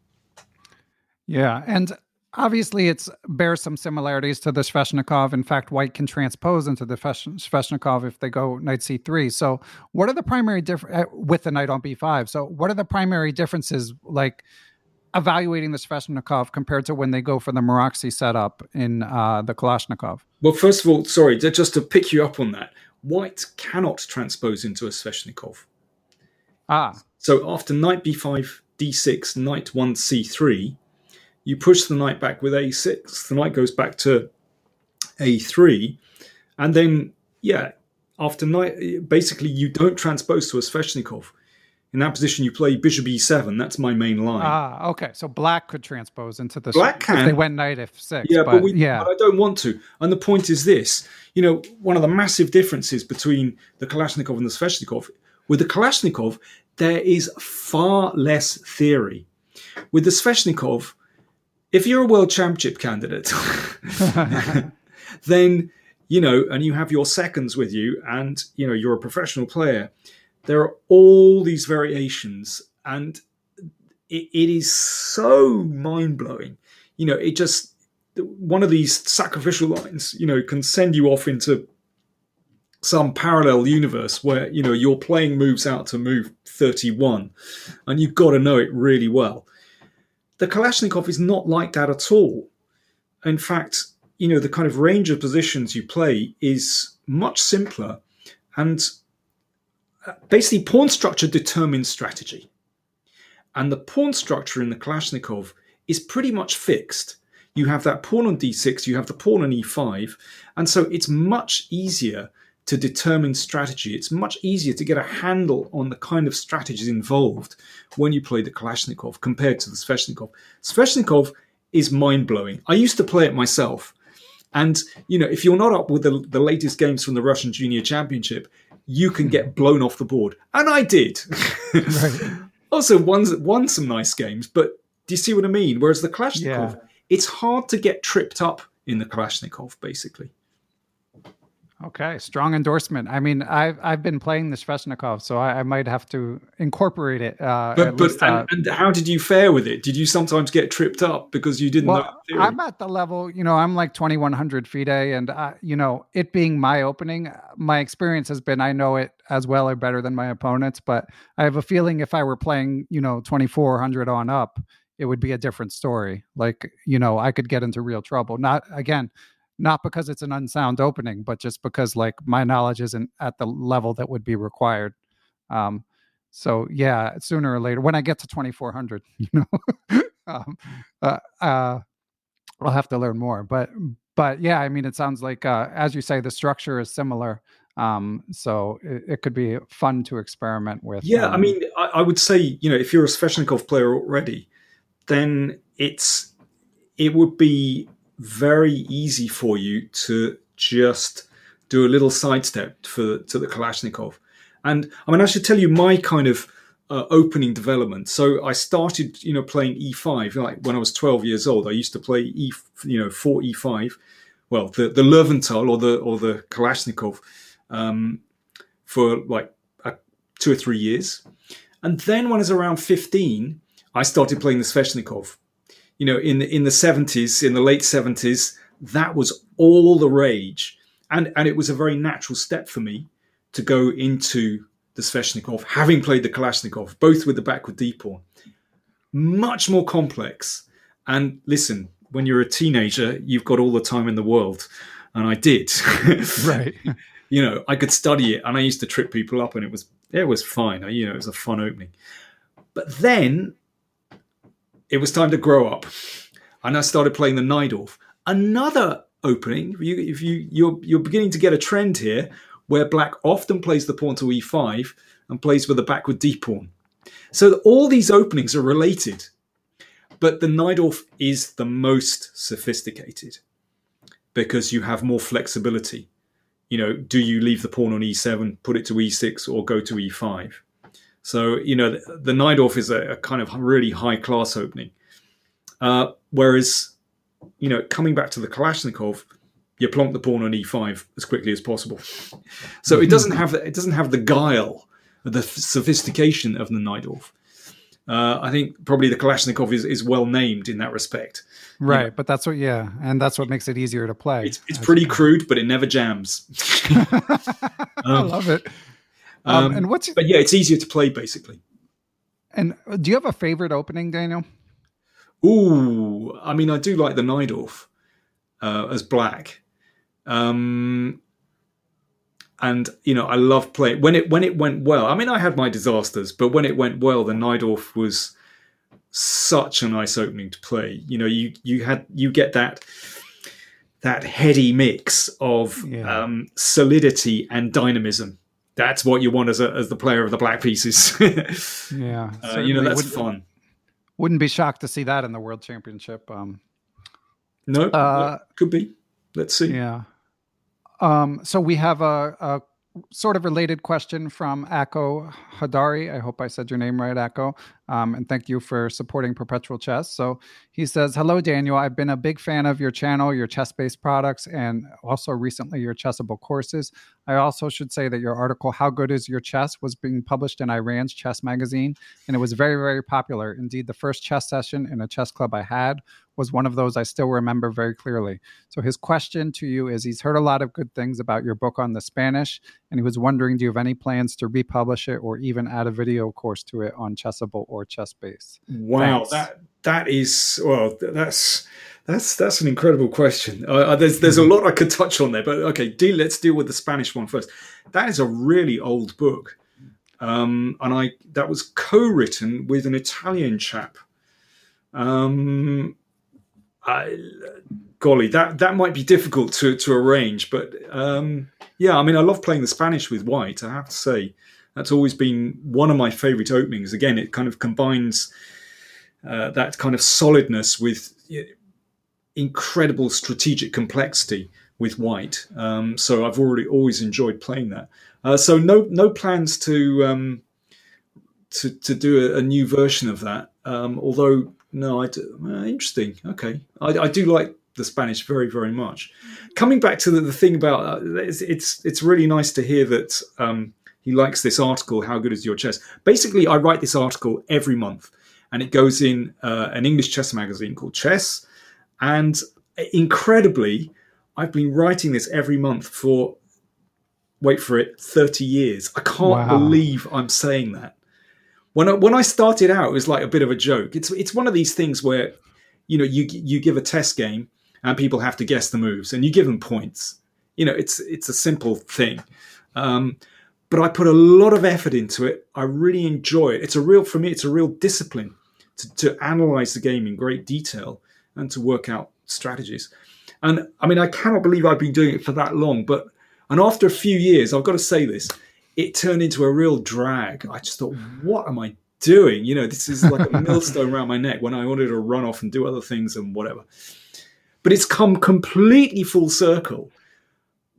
Yeah, and obviously it's bears some similarities to the Sveshnikov. In fact, white can transpose into the Sveshnikov if they go knight c three. So what are the primary difference with the knight on b five? So what are the primary differences, like evaluating the Sveshnikov compared to when they go for the Maroczy setup in uh, the Kalashnikov? Well, first of all, sorry, just to pick you up on that, white cannot transpose into a Sveshnikov. Ah. So after knight b five, d six, knight one, c three, you push the knight back with a six. The knight goes back to a three. And then, yeah, after knight, basically you don't transpose to a Sveshnikov. In that position, you play bishop e seven. That's my main line. Ah, okay. So black could transpose into the... Black can. If they went knight f six. Yeah, but, but, we, yeah. but I don't want to. And the point is this. You know, one of the massive differences between the Kalashnikov and the Sveshnikov, with the Kalashnikov, there is far less theory. With the Sveshnikov, if you're a world championship candidate, then, you know, and you have your seconds with you and, you know, you're a professional player, there are all these variations, and it, it is so mind-blowing. You know, it just, one of these sacrificial lines, you know, can send you off into some parallel universe where, you know, you're playing moves out to move thirty-one, and you've got to know it really well. The Kalashnikov is not like that at all. In fact, you know, the kind of range of positions you play is much simpler, and basically, pawn structure determines strategy. And the pawn structure in the Kalashnikov is pretty much fixed. You have that pawn on d six, you have the pawn on e five, and so it's much easier to determine strategy. It's much easier to get a handle on the kind of strategies involved when you play the Kalashnikov compared to the Sveshnikov. Sveshnikov is mind-blowing. I used to play it myself. And, you know, if you're not up with the, the latest games from the Russian Junior Championship, you can get blown off the board. And I did. Right. Also won, won some nice games, but do you see what I mean? Whereas the Kalashnikov, yeah. It's hard to get tripped up in the Kalashnikov, basically. Okay, strong endorsement. I mean, I've I've been playing the Sveshnikov, so I, I might have to incorporate it. Uh, but but least, uh, and, and how did you fare with it? Did you sometimes get tripped up because you didn't well, know the theory? I'm at the level, you know, I'm like twenty-one hundred FIDE, and I, you know, it being my opening, my experience has been I know it as well or better than my opponents, but I have a feeling if I were playing, you know, twenty-four hundred on up, it would be a different story. Like, you know, I could get into real trouble. Not again. Not because it's an unsound opening, but just because like my knowledge isn't at the level that would be required. Um, so yeah, sooner or later, when I get to twenty-four hundred, you know, um, uh, uh, I'll have to learn more. But but yeah, I mean, it sounds like uh, as you say, the structure is similar. Um, so it, it could be fun to experiment with. Yeah, um, I mean, I, I would say, you know, if you're a Sveshnikov player already, then it's it would be very easy for you to just do a little sidestep for to the Kalashnikov. And I mean, I should tell you my kind of uh, opening development. So I started, you know, playing E five like when I was twelve years old. I used to play E, you know, four E five. Well, the the Löwenthal or the or the Kalashnikov um, for like uh, two or three years, and then when I was around fifteen, I started playing the Sveshnikov. You know, in the in the seventies, in the late seventies, that was all the rage, and and it was a very natural step for me to go into the Sveshnikov, having played the Kalashnikov, both with the backward D pawn. Much more complex. And listen, when you're a teenager, you've got all the time in the world. And I did. Right. You know, I could study it, and I used to trip people up, and it was it was fine. You know, it was a fun opening. But then it was time to grow up. And I started playing the Najdorf. Another opening, if you if you you're you're beginning to get a trend here, where black often plays the pawn to E five and plays with the backward D pawn. So all these openings are related, but the Najdorf is the most sophisticated because you have more flexibility. You know, do you leave the pawn on E seven, put it to E six, or go to E five? So, you know, the, the Najdorf is a, a kind of really high-class opening. Uh, whereas, you know, coming back to the Kalashnikov, you plonk the pawn on E five as quickly as possible. So it doesn't have it doesn't have the guile, the sophistication of the Najdorf. Uh, I think probably the Kalashnikov is, is well named in that respect. Right, you know, but that's what, yeah, and that's what makes it easier to play. It's, it's pretty crude, but it never jams. um, I love it. Um, um, and what's but yeah, it's easier to play basically. And do you have a favorite opening, Daniel? Ooh, I mean, I do like the Najdorf uh, as black. Um, and you know, I love playing when it when it went well. I mean, I had my disasters, but when it went well, the Najdorf was such a nice opening to play. You know, you you had you get that that heady mix of yeah. um, solidity and dynamism. That's what you want as a as the player of the black pieces. yeah, uh, you know, that's wouldn't, fun. Wouldn't be shocked to see that in the World Championship. Um, no, uh, could be. Let's see. Yeah. Um, so we have a, a sort of related question from Akko Hadari. I hope I said your name right, Akko. Um, and thank you for supporting Perpetual Chess. So he says, hello, Daniel. I've been a big fan of your channel, your chess-based products, and also recently your Chessable courses. I also should say that your article, How Good Is Your Chess, was being published in Iran's chess magazine, and it was very, very popular. Indeed, the first chess session in a chess club I had was one of those I still remember very clearly. So his question to you is, he's heard a lot of good things about your book on the Spanish, and he was wondering, do you have any plans to republish it or even add a video course to it on Chessable or Chessbase? Wow, Thanks. that that is well, that's that's that's an incredible question. Uh, there's there's a lot I could touch on there, but okay, deal, let's deal with the Spanish one first. That is a really old book, um, and I that was co-written with an Italian chap. Um, I, golly, that that might be difficult to to arrange, but um, yeah, I mean, I love playing the Spanish with white. I have to say. That's always been one of my favorite openings. Again, it kind of combines uh, that kind of solidness with incredible strategic complexity with white. Um, so I've already always enjoyed playing that. Uh, so no no plans to um, to to do a, a new version of that. Um, although no, I do, uh, interesting. Okay, I, I do like the Spanish very very much. Coming back to the, the thing about uh, it's, it's it's really nice to hear that. Um, He likes this article, How Good Is Your Chess? Basically, I write this article every month, and it goes in uh, an English chess magazine called Chess. And incredibly, I've been writing this every month for, wait for it, thirty years. I can't wow. believe I'm saying that. When I, when I started out, it was like a bit of a joke. It's it's one of these things where, you know, you you give a test game and people have to guess the moves, and you give them points. You know, it's it's a simple thing. Um, But I put a lot of effort into it. I really enjoy it. It's a real, for me, it's a real discipline to, to analyze the game in great detail and to work out strategies. And I mean, I cannot believe I've been doing it for that long. But and after a few years, I've got to say this, it turned into a real drag. I just thought, what am I doing? You know, this is like a millstone around my neck when I wanted to run off and do other things and whatever. But it's come completely full circle.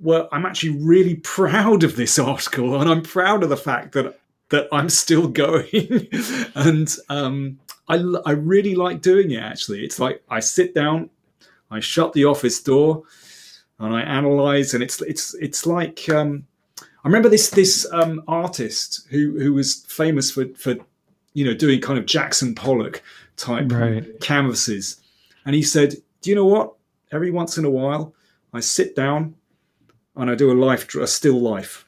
well, I'm actually really proud of this article, and I'm proud of the fact that that I'm still going. and um, I, I really like doing it, actually. It's like I sit down, I shut the office door, and I analyze, and it's it's it's like um, I remember this this um, artist who who was famous for for you know doing kind of Jackson Pollock type right. canvases, and he said, "Do you know what? Every once in a while, I sit down and I do a life a still life.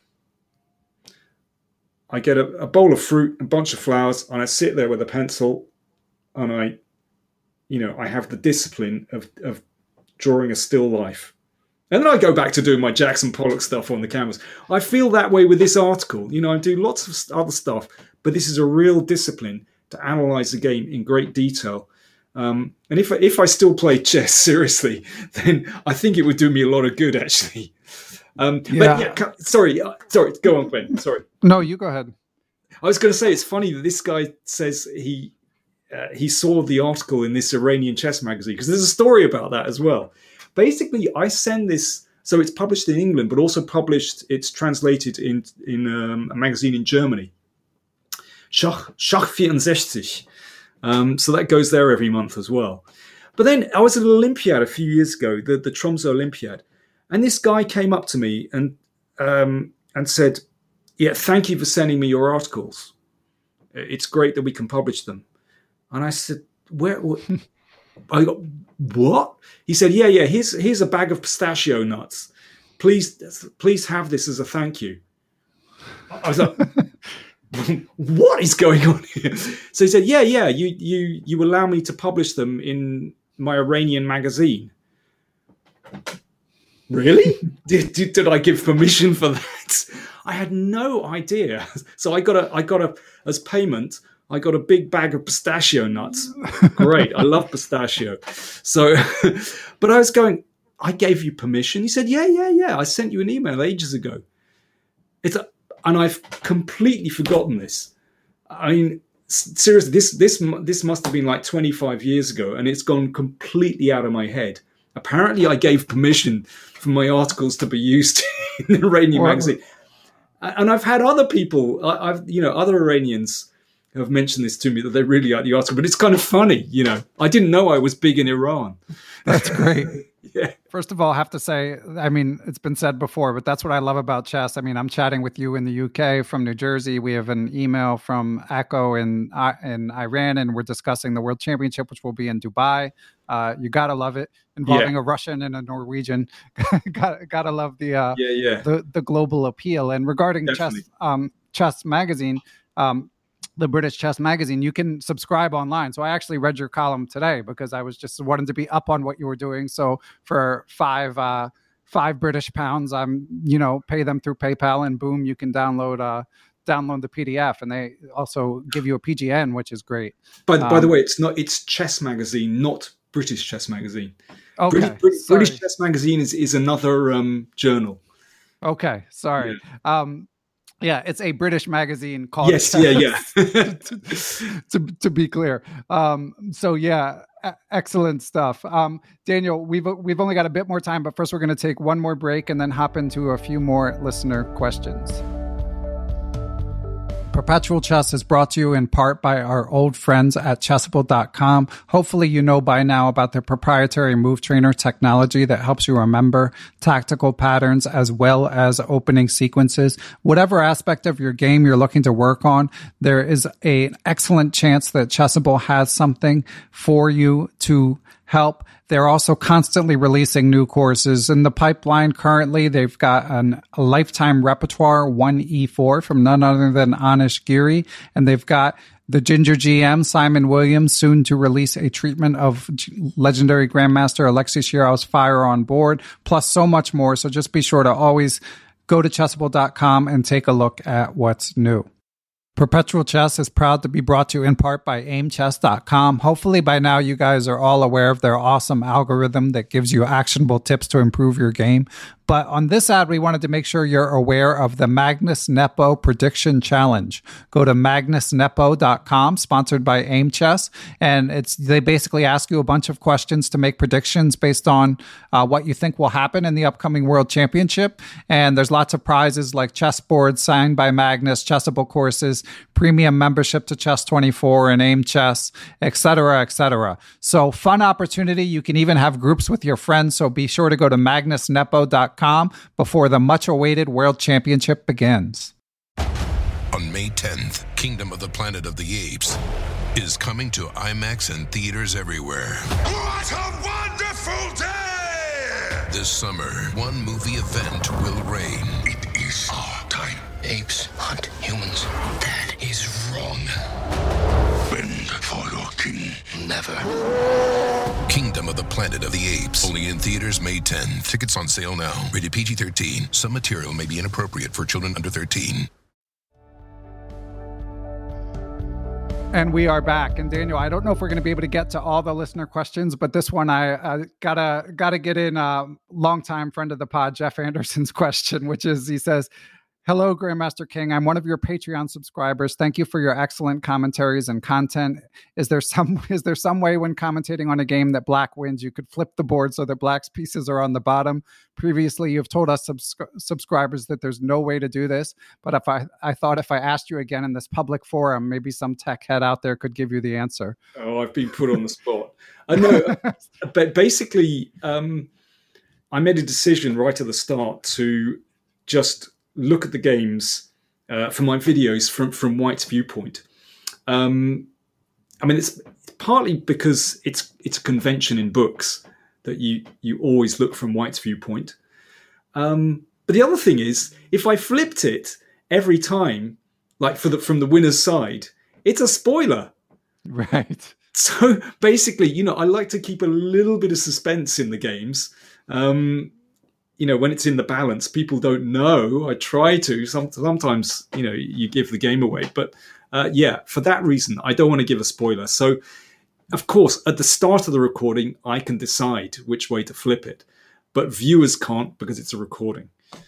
I get a, a bowl of fruit, a bunch of flowers, and I sit there with a pencil, and I, you know, I have the discipline of of drawing a still life." And then I go back to doing my Jackson Pollock stuff on the canvas. I feel that way with this article. You know, I do lots of other stuff, but this is a real discipline to analyze the game in great detail. Um, and if, if I still play chess seriously, then I think it would do me a lot of good, actually. Um, yeah. But yeah, sorry, sorry, go on, Glenn. Sorry. No, you go ahead. I was going to say, it's funny that this guy says he uh, he saw the article in this Iranian chess magazine, because there's a story about that as well. Basically, I send this, so it's published in England, but also published, it's translated in in um, a magazine in Germany, Schach, Schach vierundsechzig. Um, so that goes there every month as well. But then I was at an Olympiad a few years ago, the, the Tromsø Olympiad, and this guy came up to me and um, and said, "Yeah, thank you for sending me your articles. It's great that we can publish them." And I said, "Where?" what? I got, what? He said, yeah, yeah, here's here's a bag of pistachio nuts. Please, please have this as a thank you. I was like, what is going on here? So he said, yeah, yeah, you you you allow me to publish them in my Iranian magazine. Really? did, did did I give permission for that? I had no idea. So I got a I got a as payment. I got a big bag of pistachio nuts. Great. I love pistachio. So, but I was going, I gave you permission. He said, yeah, yeah, yeah. I sent you an email ages ago. It's a, and I've completely forgotten this. I mean, seriously, this, this, this must have been like twenty-five years ago, and it's gone completely out of my head. Apparently I gave permission for my articles to be used in the Iranian wow. magazine. And I've had other people, I've, you know, other Iranians have mentioned this to me, that they really like the article, but it's kind of funny, you know. I didn't know I was big in Iran. That's great. Yeah. First of all, I have to say, I mean, it's been said before, but that's what I love about chess. I mean, I'm chatting with you in the U K from New Jersey. We have an email from Akko in, uh, in Iran, and we're discussing the World Championship, which will be in Dubai. Uh, you gotta love it, involving yeah. a Russian and a Norwegian. gotta, gotta love the, uh, yeah, yeah. the the global appeal. And regarding Definitely. chess, um, chess magazine, um, the British Chess Magazine, you can subscribe online. So I actually read your column today because I was just wanting to be up on what you were doing. So for five uh, five British pounds, I'm you know pay them through PayPal, and boom, you can download uh download the P D F, and they also give you a P G N, which is great. By um, by the way, it's not it's Chess Magazine, not British Chess Magazine. Okay, British, British, British Chess Magazine is is another um, journal. Okay, sorry. Yeah. Um, Yeah, it's a British magazine called Yes, Chess, yeah, yeah. to, to, to be clear. Um, so yeah, a- excellent stuff. Um, Daniel, we've we've only got a bit more time, but first we're going to take one more break and then hop into a few more listener questions. Perpetual Chess is brought to you in part by our old friends at Chessable dot com. Hopefully you know by now about their proprietary Move Trainer technology that helps you remember tactical patterns as well as opening sequences. Whatever aspect of your game you're looking to work on, there is an excellent chance that Chessable has something for you to help. They're also constantly releasing new courses in the pipeline. Currently, they've got an, a lifetime repertoire one E four from none other than Anish Giri, and they've got the Ginger G M, Simon Williams, soon to release a treatment of legendary Grandmaster Alexei Shirov's Fire on Board, plus so much more. So just be sure to always go to Chessable dot com and take a look at what's new. Perpetual Chess is proud to be brought to you in part by Aim Chess dot com. Hopefully by now you guys are all aware of their awesome algorithm that gives you actionable tips to improve your game. But on this ad, we wanted to make sure you're aware of the Magnus Nepo Prediction Challenge. Go to magnus nepo dot com, sponsored by Aim Chess, and it's they basically ask you a bunch of questions to make predictions based on uh, what you think will happen in the upcoming World Championship. And there's lots of prizes like chessboards signed by Magnus, Chessable courses, premium membership to Chess twenty-four and Aim Chess, et cetera, et cetera. So fun opportunity. You can even have groups with your friends. So be sure to go to magnus nepo dot com before the much-awaited World Championship begins. On May tenth, Kingdom of the Planet of the Apes is coming to IMAX and theaters everywhere. What a wonderful day! This summer, one movie event will reign. It is our time. Apes hunt humans. That is wrong. Bend for your king. Never. Kingdom of the Planet of the Apes. Only in theaters May tenth. Tickets on sale now. Rated P G thirteen. Some material may be inappropriate for children under thirteen. And we are back. And Daniel, I don't know if we're going to be able to get to all the listener questions, but this one I uh, gotta gotta get in a longtime friend of the pod, Jeff Anderson's question, which is, he says, "Hello, Grandmaster King. I'm one of your Patreon subscribers. Thank you for your excellent commentaries and content. Is there some is there some way when commentating on a game that black wins, you could flip the board so that black's pieces are on the bottom? Previously, you've told us subs- subscribers that there's no way to do this, but if I, I thought if I asked you again in this public forum, maybe some tech head out there could give you the answer." Oh, I've been put on the spot. I know, but basically, um, I made a decision right at the start to just look at the games uh, for my videos from, from White's viewpoint. Um, I mean, it's partly because it's it's a convention in books that you you always look from White's viewpoint. Um, but the other thing is, if I flipped it every time, like for the from the winner's side, it's a spoiler. Right. So basically, you know, I like to keep a little bit of suspense in the games. Um, you know, when it's in the balance, people don't know. I try to. Some, sometimes, you know, you give the game away. But uh, yeah, for that reason, I don't want to give a spoiler. So, of course, at the start of the recording, I can decide which way to flip it. But viewers can't because it's a recording.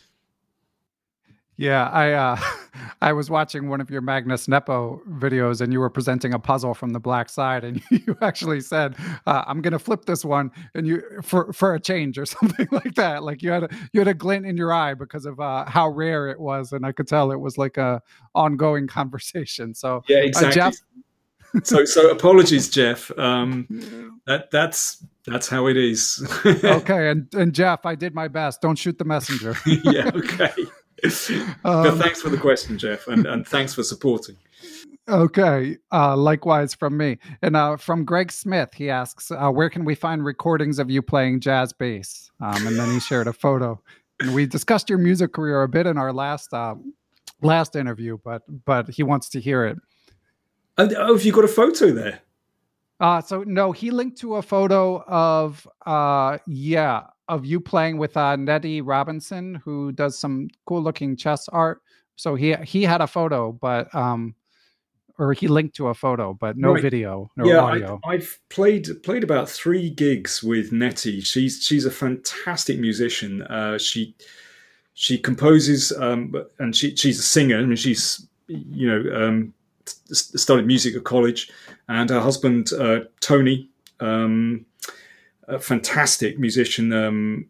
Yeah, I uh, I was watching one of your Magnus Nepo videos, and you were presenting a puzzle from the black side, and you actually said, uh, "I'm going to flip this one," and you for for a change or something like that. Like you had a, you had a glint in your eye because of uh, how rare it was, and I could tell it was like a ongoing conversation. So yeah, exactly. Uh, Jeff- so so apologies, Jeff. Um, that that's that's how it is. Okay, and and Jeff, I did my best. Don't shoot the messenger. Yeah. Okay. Um, but thanks for the question, Jeff, and, and thanks for supporting. Okay, uh, likewise from me. And uh, from Greg Smith, he asks, uh, where can we find recordings of you playing jazz bass? Um, and then he shared a photo. And we discussed your music career a bit in our last uh, last interview, but but he wants to hear it. Oh, have you got a photo there? Uh, so no, he linked to a photo of, uh, yeah, of you playing with uh, Nettie Robinson, who does some cool looking chess art. So he he had a photo, but um, or he linked to a photo, but no right. video, no yeah, audio. I, I've played played about three gigs with Nettie. She's she's a fantastic musician. Uh, she she composes, um, and she she's a singer. I mean, she's you know um, studied music at college, and her husband uh, Tony. Um, A fantastic musician, um,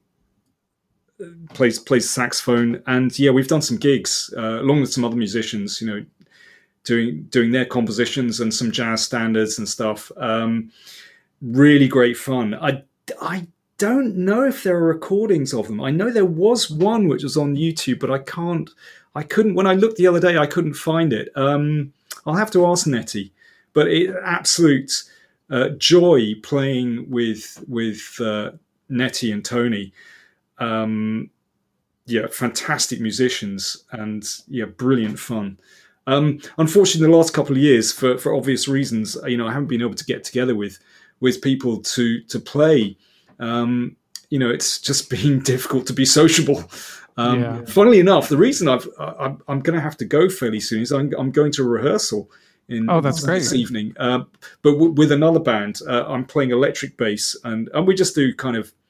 plays plays saxophone, and yeah, we've done some gigs uh, along with some other musicians, you know, doing doing their compositions and some jazz standards and stuff. Um, really great fun. I I don't know if there are recordings of them. I know there was one which was on YouTube, but I can't. I couldn't. When I looked the other day, I couldn't find it. Um, I'll have to ask Nettie, but it absolute. Uh, joy playing with with uh, Nettie and Tony. Um, yeah, fantastic musicians and yeah, brilliant fun. Um, unfortunately, the last couple of years, for, for obvious reasons, you know, I haven't been able to get together with with people to to play. Um, you know, it's just been difficult to be sociable. Um, yeah. Funnily enough, the reason I've I, I'm going to have to go fairly soon is I'm, I'm going to a rehearsal. In oh, that's great. This evening, uh, but w- with another band, uh, I'm playing electric bass, and and we just do kind of,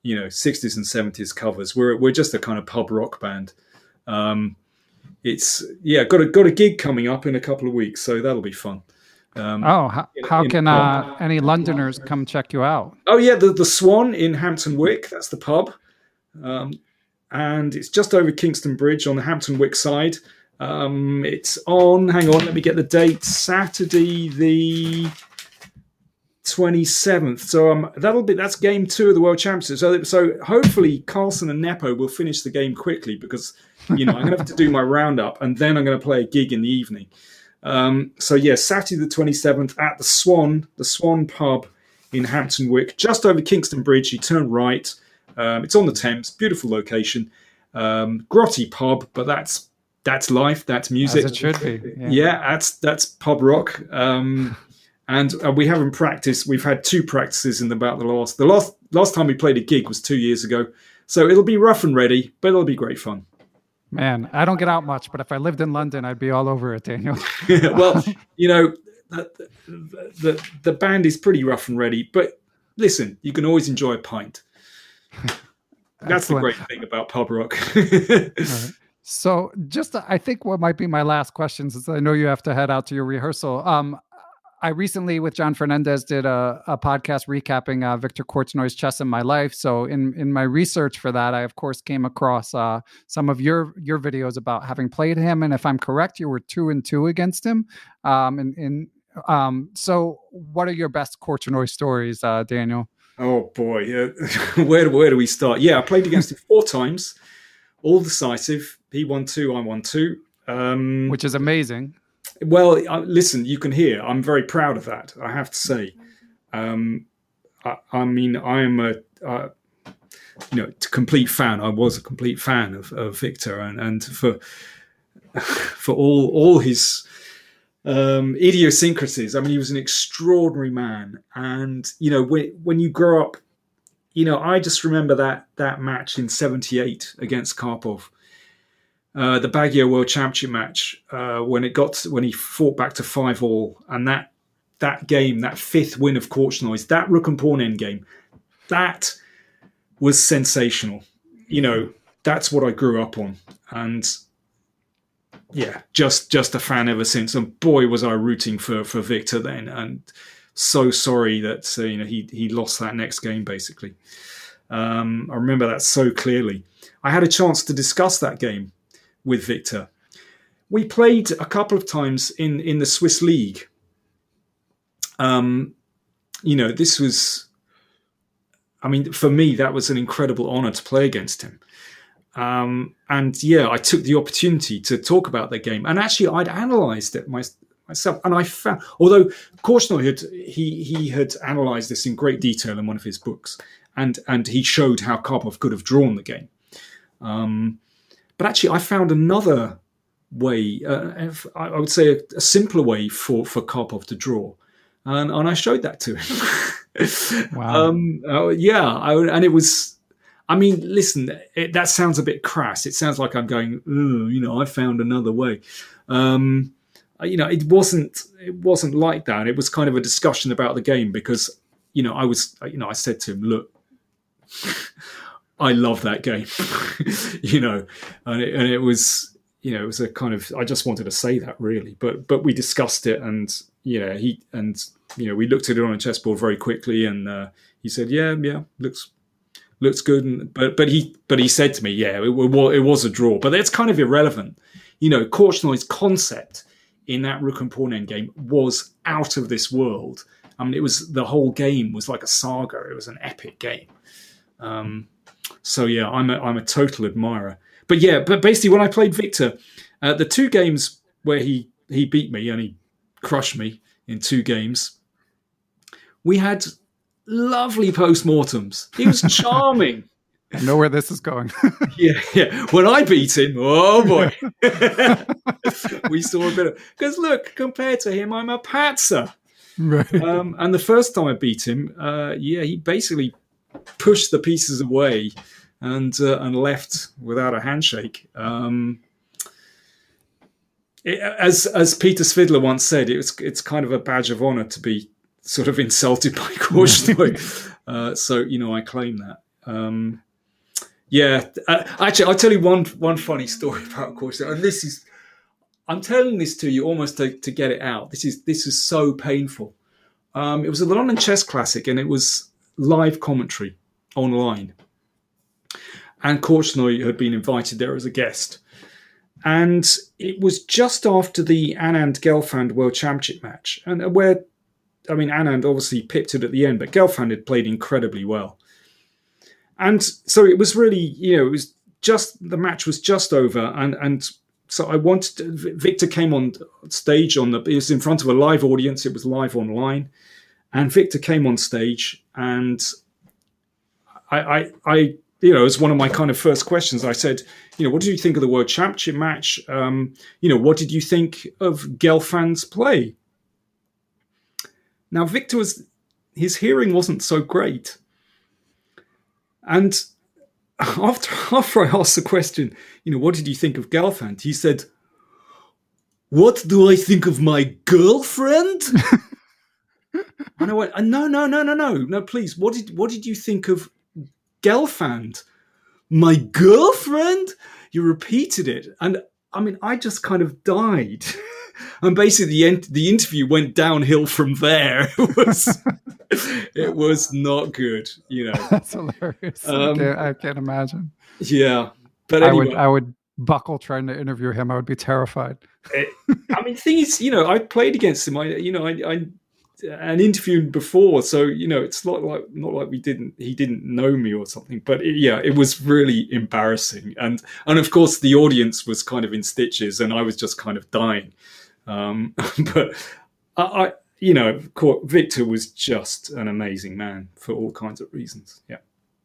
you know, sixties and seventies covers. We're we're just a kind of pub rock band. Um, it's yeah, got a got a gig coming up in a couple of weeks, so that'll be fun. Um, oh, how, in, how in, can uh, any Londoners come check you out? Oh yeah, the the Swan in Hampton Wick. That's the pub, um, and it's just over Kingston Bridge on the Hampton Wick side. Um, it's on. Hang on, let me get the date. Saturday the twenty-seventh. So um, that'll be that's game two of the World Championships. So so hopefully Carlsen and Nepo will finish the game quickly because you know I'm gonna have to do my roundup and then I'm gonna play a gig in the evening. Um, so yeah, Saturday the twenty-seventh at the Swan, the Swan pub in Hampton Wick, just over Kingston Bridge. You turn right. Um, it's on the Thames, beautiful location, um, grotty pub, but that's that's life, that's music. As it should be. Yeah, yeah that's that's pub rock. Um, and uh, we haven't practiced. We've had two practices in about the last the last last time we played a gig was two years ago. So it'll be rough and ready, but it'll be great fun. Man, I don't get out much, but if I lived in London, I'd be all over it, Daniel. Well, you know, the, the the band is pretty rough and ready, but listen, you can always enjoy a pint. That's the great thing about pub rock. Right. So just, I think what might be my last question, since I know you have to head out to your rehearsal. Um, I recently, with John Fernandez, did a, a podcast recapping uh, Victor Korchnoj's Chess in My Life. So in, in my research for that, I, of course, came across uh, some of your your videos about having played him. And if I'm correct, you were two and two against him. Um, and, and um, so what are your best Korchnoj stories, uh, Daniel? Oh, boy. Uh, where, where do we start? Yeah, I played against him four times, all decisive. He won two, I won two. Um, Which is amazing. Well, uh, listen, you can hear. I'm very proud of that, I have to say. Um, I, I mean, I am a, uh, you know, complete fan. I was a complete fan of, of Victor, and, and for for all all his um, idiosyncrasies. I mean, he was an extraordinary man, and you know, when when you grow up, you know, I just remember that that match in seventy-eight against Karpov. Uh, the Baguio World Championship match uh, when it got to, when he fought back to five all, and that that game, that fifth win of Korchnoj's, that rook and pawn end game, that was sensational. You know, that's what I grew up on, and yeah, just just a fan ever since. And boy, was I rooting for for Victor then, and so sorry that uh, you know he he lost that next game. Basically, um, I remember that so clearly. I had a chance to discuss that game with Victor. We played a couple of times in, in the Swiss League. Um, you know, this was, I mean, for me, that was an incredible honor to play against him. Um, and yeah, I took the opportunity to talk about that game. And actually, I'd analyzed it my, myself. And I found, although Korchnoj had, he, he had analyzed this in great detail in one of his books. And, and he showed how Karpov could have drawn the game. Um, But actually, I found another way, uh, I would say a, a simpler way for, for Karpov to draw. And, and I showed that to him. Wow. um, uh, yeah, I, and it was, I mean, listen, it, that sounds a bit crass. It sounds like I'm going, you know, I found another way. Um, you know, it wasn't, it wasn't like that. It was kind of a discussion about the game because, you know, I was, you know, I said to him, look, I love that game, you know, and it, and it was, you know, it was a kind of, I just wanted to say that really, but, but we discussed it and, you know, he, and, you know, we looked at it on a chessboard very quickly and uh, he said, yeah, yeah, looks, looks good. And, but, but he, but he said to me, yeah, it, it was a draw, but that's kind of irrelevant. You know, Korchnoj's concept in that rook and pawn end game was out of this world. I mean, it was, the whole game was like a saga. It was an epic game. Um, So yeah, I'm a, I'm a total admirer. But yeah, but basically when I played Victor, uh, the two games where he, he beat me and he crushed me in two games, we had lovely postmortems. He was charming. I know where this is going. yeah, yeah. When I beat him, oh boy. We saw a bit of, because look, compared to him, I'm a patzer. Right. Um, and the first time I beat him, uh, yeah, he basically pushed the pieces away and uh, and left without a handshake. Um, it, as as Peter Svidler once said, it was it's kind of a badge of honor to be sort of insulted by Korchnoj. uh, so you know, I claim that. Um, yeah, uh, actually, I'll tell you one one funny story about Coruscant, and this is, I'm telling this to you almost to, to get it out. This is this is so painful. Um, it was a London Chess Classic, and it was live commentary online. And Korchnoi had been invited there as a guest. And it was just after the Anand Gelfand World Championship match, and where, I mean, Anand obviously pipped it at the end, but Gelfand had played incredibly well. And so it was really, you know, it was just, the match was just over. And, and so I wanted to, Victor came on stage on the, it was in front of a live audience. It was live online. And Victor came on stage, and I, I, I you know, as one of my kind of first questions, I said, you know, what did you think of the World Championship match? Um, you know, what did you think of Gelfand's play? Now, Victor was, his hearing wasn't so great. And after, after I asked the question, you know, what did you think of Gelfand? He said, what do I think of my girlfriend? And I went, no, no, no, no, no, no, please. What did what did you think of Gelfand? My girlfriend? You repeated it. And I mean, I just kind of died. And basically the, en- the interview went downhill from there. It was, it was not good, you know. That's hilarious. Um, I, can't, I can't imagine. Yeah. But anyway. I would, I would buckle trying to interview him. I would be terrified. It, I mean, the thing is, you know, I played against him. I, you know, I, I and interviewed before, so you know, it's not like not like we didn't he didn't know me or something. But it, yeah, it was really embarrassing, and and of course the audience was kind of in stitches, and I was just kind of dying. Um, but I, I, you know, Victor was just an amazing man for all kinds of reasons. Yeah.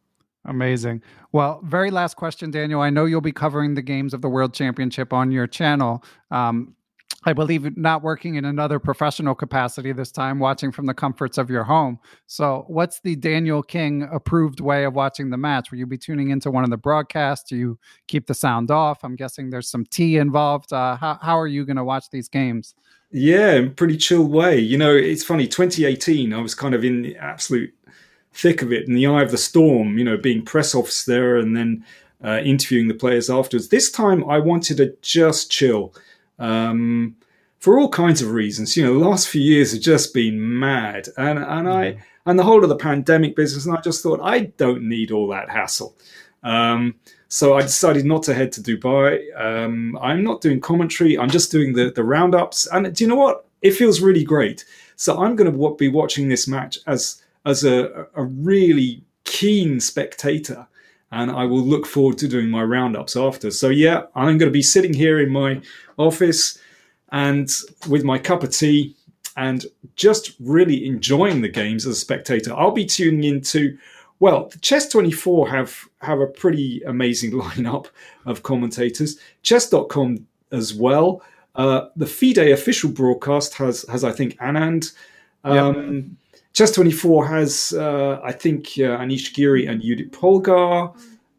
Amazing. Well, very last question, Daniel. I know you'll be covering the games of the World Championship on your channel. Um, I believe not working in another professional capacity this time, watching from the comforts of your home. So what's the Daniel King approved way of watching the match? Will you be tuning into one of the broadcasts? Do you keep the sound off? I'm guessing there's some tea involved. Uh, how, how are you going to watch these games? Yeah, pretty chill way. You know, it's funny, twenty eighteen, I was kind of in the absolute thick of it, in the eye of the storm, you know, being press officer there and then uh, interviewing the players afterwards. This time I wanted to just chill. Um, for all kinds of reasons. You know, the last few years have just been mad, and and I and the whole of the pandemic business, and I just thought I don't need all that hassle. Um, so I decided not to head to Dubai. Um, I'm not doing commentary. I'm just doing the the roundups, and do you know what? It feels really great. So I'm going to be watching this match as as a a really keen spectator. And I will look forward to doing my roundups after. So yeah, I'm going to be sitting here in my office and with my cup of tea and just really enjoying the games as a spectator. I'll be tuning into, well, Chess twenty-four have, have a pretty amazing lineup of commentators. Chess dot com as well. Uh, the FIDE official broadcast has, has I think, Anand. Um, yep. Chess twenty-four has, uh, I think, uh, Anish Giri and Judith Polgar.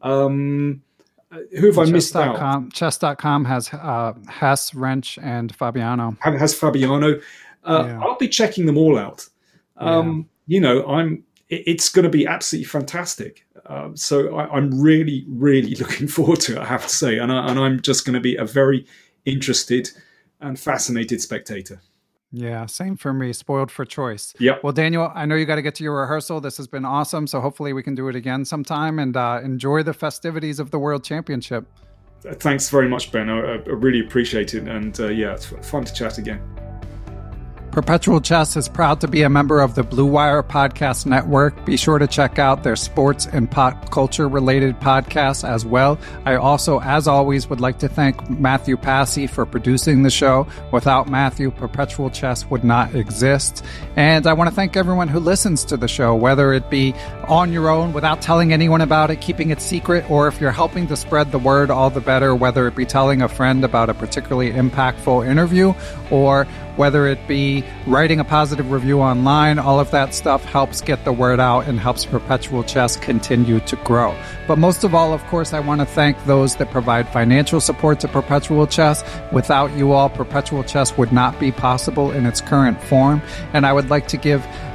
Um, who have I Chess. missed out? Com, Chess dot com has uh, Hess, Wrench, and Fabiano. Has Fabiano. Uh, yeah. I'll be checking them all out. Um, yeah. You know, I'm. It, it's going to be absolutely fantastic. Uh, so I, I'm really, really looking forward to it, I have to say. And, I, and I'm just going to be a very interested and fascinated spectator. Yeah, same for me. Spoiled for choice. Yeah. Well, Daniel, I know you got to get to your rehearsal. This has been awesome. So hopefully we can do it again sometime and uh, enjoy the festivities of the World Championship. Thanks very much, Ben. I, I really appreciate it. And uh, yeah, it's fun to chat again. Perpetual Chess is proud to be a member of the Blue Wire Podcast Network. Be sure to check out their sports and pop culture related podcasts as well. I also, as always, would like to thank Matthew Passy for producing the show. Without Matthew, Perpetual Chess would not exist. And I want to thank everyone who listens to the show, whether it be on your own without telling anyone about it, keeping it secret, or if you're helping to spread the word, all the better, whether it be telling a friend about a particularly impactful interview or whether it be writing a positive review online. All of that stuff helps get the word out and helps Perpetual Chess continue to grow. But most of all, of course, I want to thank those that provide financial support to Perpetual Chess. Without you all, Perpetual Chess would not be possible in its current form. And I would like to give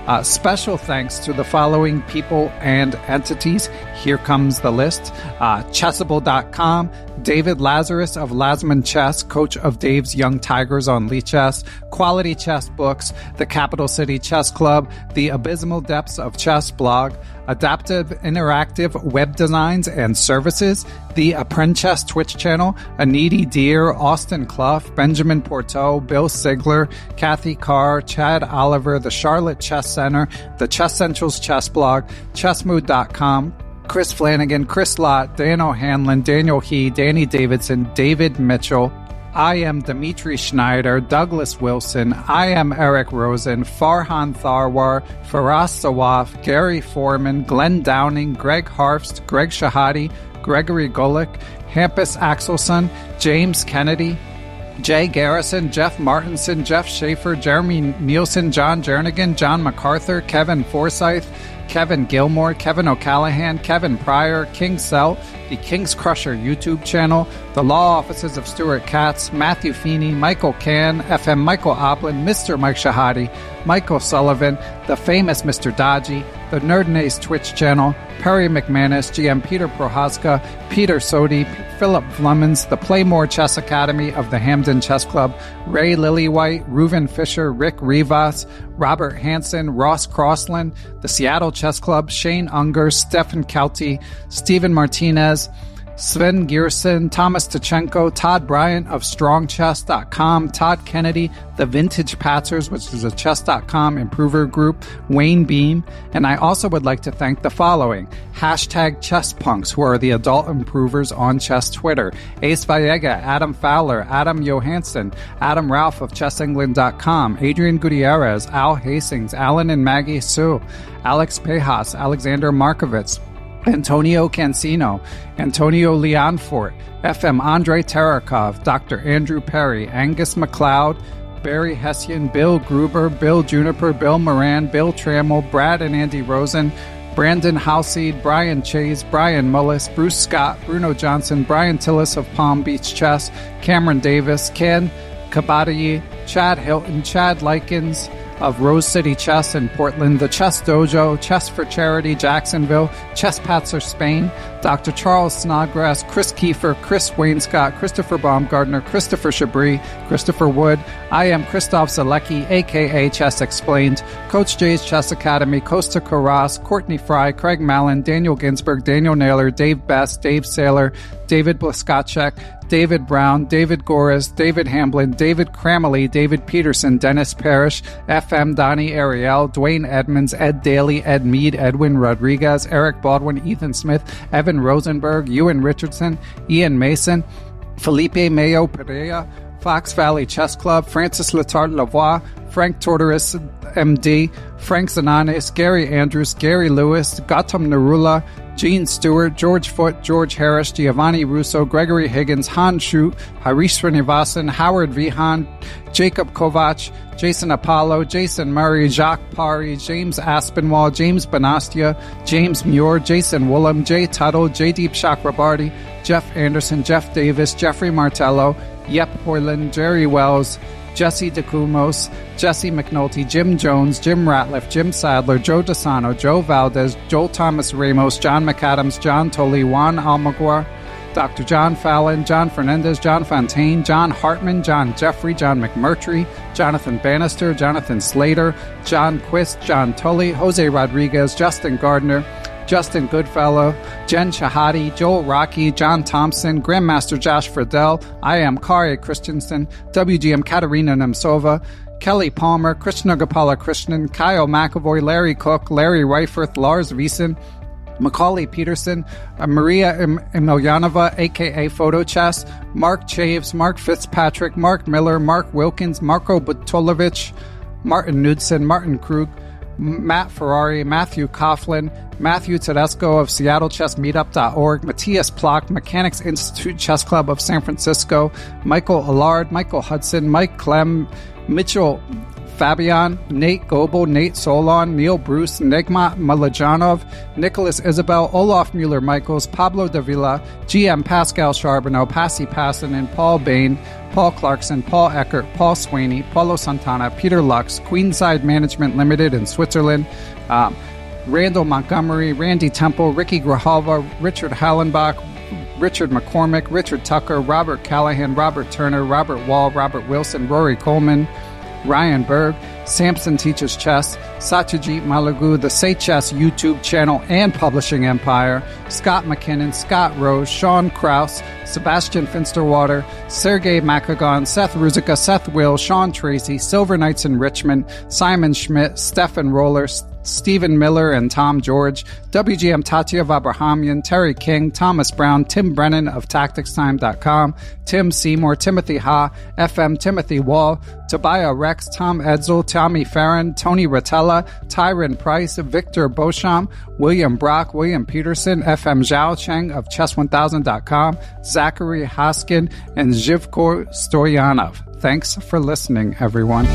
Uh, special thanks to the following people and entities. Here comes the list. Uh, Chessable dot com, David Lazarus of Lasman Chess, coach of Dave's Young Tigers on Lichess, Quality Chess Books, the Capital City Chess Club, the Abysmal Depths of Chess blog, Adaptive Interactive Web Designs and Services, the Apprentice Twitch channel, A Needy Deer, Austin Clough, Benjamin Porteau, Bill Sigler, Kathy Carr, Chad Oliver, the Charlotte Chess Center, the Chess Central's Chess blog, Chessmood dot com, Chris Flanagan, Chris Lott, Dan O'Hanlon, Daniel He, Danny Davidson, David Mitchell. I am Dimitri Schneider, Douglas Wilson, I am Eric Rosen, Farhan Tharwar, Faraz Sawaf, Gary Foreman, Glenn Downing, Greg Harfst, Greg Shahadi, Gregory Golick, Hampus Axelson, James Kennedy, Jay Garrison, Jeff Martinson, Jeff Schaefer, Jeremy Nielsen, John Jernigan, John MacArthur, Kevin Forsyth, Kevin Gilmore, Kevin O'Callahan, Kevin Pryor, King Cell, the King's Crusher YouTube channel, the law offices of Stuart Katz, Matthew Feeney, Michael Can, F M Michael Oblin, Mister Mike Shahadi, Michael Sullivan, the famous Mister Dodgy, the Nerdnace Twitch channel, Perry McManus, G M Peter Prohaska, Peter Sodi, Philip Flemons, the Playmore Chess Academy of the Hamden Chess Club, Ray Lillywhite, Reuven Fisher, Rick Rivas, Robert Hansen, Ross Crossland, the Seattle Chess Club, Shane Unger, Stefan Kelty, Stephen Martinez, Sven Gierson, Thomas Tachenko, Todd Bryant of strong chess dot com, Todd Kennedy, The Vintage Patzers, which is a chess dot com improver group, Wayne Beam, and I also would like to thank the following. Hashtag ChessPunks, who are the adult improvers on chess Twitter, Ace Vallega, Adam Fowler, Adam Johansson, Adam Ralph of chess england dot com, Adrian Gutierrez, Al Hastings, Alan and Maggie Sue, Alex Pejas, Alexander Markovitz, Antonio Cancino, Antonio Leonfort, F M Andre Terakov, Doctor Andrew Perry, Angus McLeod, Barry Hessian, Bill Gruber, Bill Juniper, Bill Moran, Bill Trammell, Brad and Andy Rosen, Brandon Halseed, Brian Chase, Brian Mullis, Bruce Scott, Bruno Johnson, Brian Tillis of Palm Beach Chess, Cameron Davis, Ken Kabadayi, Chad Hilton, Chad Likens of Rose City Chess in Portland, the Chess Dojo, Chess for Charity Jacksonville, Chess Patzer Spain, Doctor Charles Snodgrass, Chris Kiefer, Chris Wainscott, Christopher Baumgardner, Christopher Chabris, Christopher Wood, I am Christoph Zalecki, aka Chess Explained, Coach Jay's Chess Academy, Costa Carras, Courtney Fry, Craig Mallon, Daniel Ginsberg, Daniel Naylor, Dave Best, Dave Saylor, David Blaskacek, David Brown, David Goris, David Hamblin, David Cramley, David Peterson, Dennis Parrish, F M Donnie Ariel, Dwayne Edmonds, Ed Daly, Ed Mead, Edwin Rodriguez, Eric Baldwin, Ethan Smith, Evan Rosenberg, Ewan Richardson, Ian Mason, Felipe Mayo Pereira, Fox Valley Chess Club, Francis Letard Lavoie, Frank Tortoris, M D, Frank Zananes, Gary Andrews, Gary Lewis, Gautam Narula, Gene Stewart, George Foote, George Harris, Giovanni Russo, Gregory Higgins, Han Shu, Harish Srinivasan, Howard Vihan, Jacob Kovac, Jason Apollo, Jason Murray, Jacques Pari, James Aspinwall, James Bonastia, James Muir, Jason Woolham, Jay Tuttle, Jaydeep Chakrabarty, Jeff Anderson, Jeff Davis, Jeffrey Martello, Yep Portland, Jerry Wells, Jesse DeCumos, Jesse McNulty, Jim Jones, Jim Ratliff, Jim Sadler, Joe DeSano, Joe Valdez, Joel Thomas Ramos, John McAdams, John Tolley, Juan Almaguer, Doctor John Fallon, John Fernandez, John Fontaine, John Hartman, John Jeffrey, John McMurtry, Jonathan Bannister, Jonathan Slater, John Quist, John Tully, Jose Rodriguez, Justin Gardner, Justin Goodfellow, Jen Shahadi, Joel Rocky, John Thompson, Grandmaster Josh Friedel, I am Kari Christensen, W G M Katerina Nemtsova, Kelly Palmer, Krishna Gopala Krishnan, Kyle McAvoy, Larry Cook, Larry Reiferth, Lars Wiesen, Macaulay Peterson, uh, Maria em- Emilyanova, a k a. Photo Chess, Mark Chaves, Mark Fitzpatrick, Mark Miller, Mark Wilkins, Marko Butolovich, Martin Knudsen, Martin Krug, Matt Ferrari, Matthew Coughlin, Matthew Tedesco of Seattle Chess Meetup dot org, Matthias Plock, Mechanics Institute Chess Club of San Francisco, Michael Allard, Michael Hudson, Mike Clem, Mitchell Fabian, Nate Goebel, Nate Solon, Neil Bruce, Nigma Malajanov, Nicholas Isabel, Olaf Mueller-Michaels, Pablo Davila, G M Pascal Charbonneau, Passy Passanen, Paul Bain, Paul Clarkson, Paul Eckert, Paul Sweeney, Paulo Santana, Peter Lux, Queenside Management Limited in Switzerland, um, Randall Montgomery, Randy Temple, Ricky Grijalva, Richard Hallenbach, Richard McCormick, Richard Tucker, Robert Callahan, Robert Turner, Robert Wall, Robert Wilson, Rory Coleman, Ryan Berg, Samson Teaches Chess, Satyajit Malagu, the Say Chess YouTube channel and publishing empire, Scott McKinnon, Scott Rose, Sean Krause, Sebastian Finsterwater, Sergei Makagon, Seth Ruzica, Seth Will, Sean Tracy, Silver Knights in Richmond, Simon Schmidt, Stefan Roller, Stephen Miller and Tom George, W G M Tatyev Abrahamian, Terry King, Thomas Brown, Tim Brennan of Tactics Time dot com, Tim Seymour, Timothy Ha, F M Timothy Wall, Tobiah Rex, Tom Edsel, Tommy Farron, Tony Rotella, Tyron Price, Victor Beauchamp, William Brock, William Peterson, F M Zhao Cheng of Chess one thousand dot com, Zachary Haskin, and Zhivkor Stoyanov. Thanks for listening, everyone.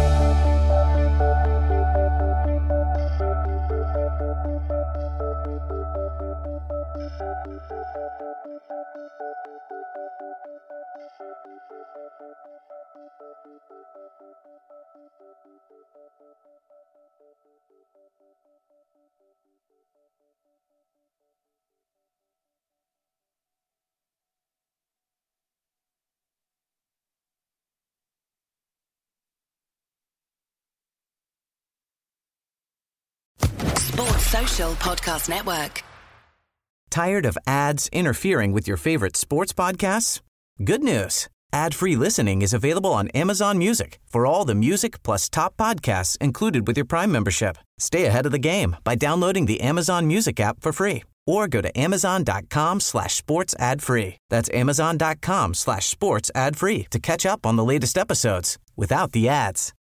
Sports Social Podcast Network. Tired of ads interfering with your favorite sports podcasts? Good news. Ad-free listening is available on Amazon Music for all the music plus top podcasts included with your Prime membership. Stay ahead of the game by downloading the Amazon Music app for free or go to amazon.com slash sports ad free. That's amazon.com slash sports ad free to catch up on the latest episodes without the ads.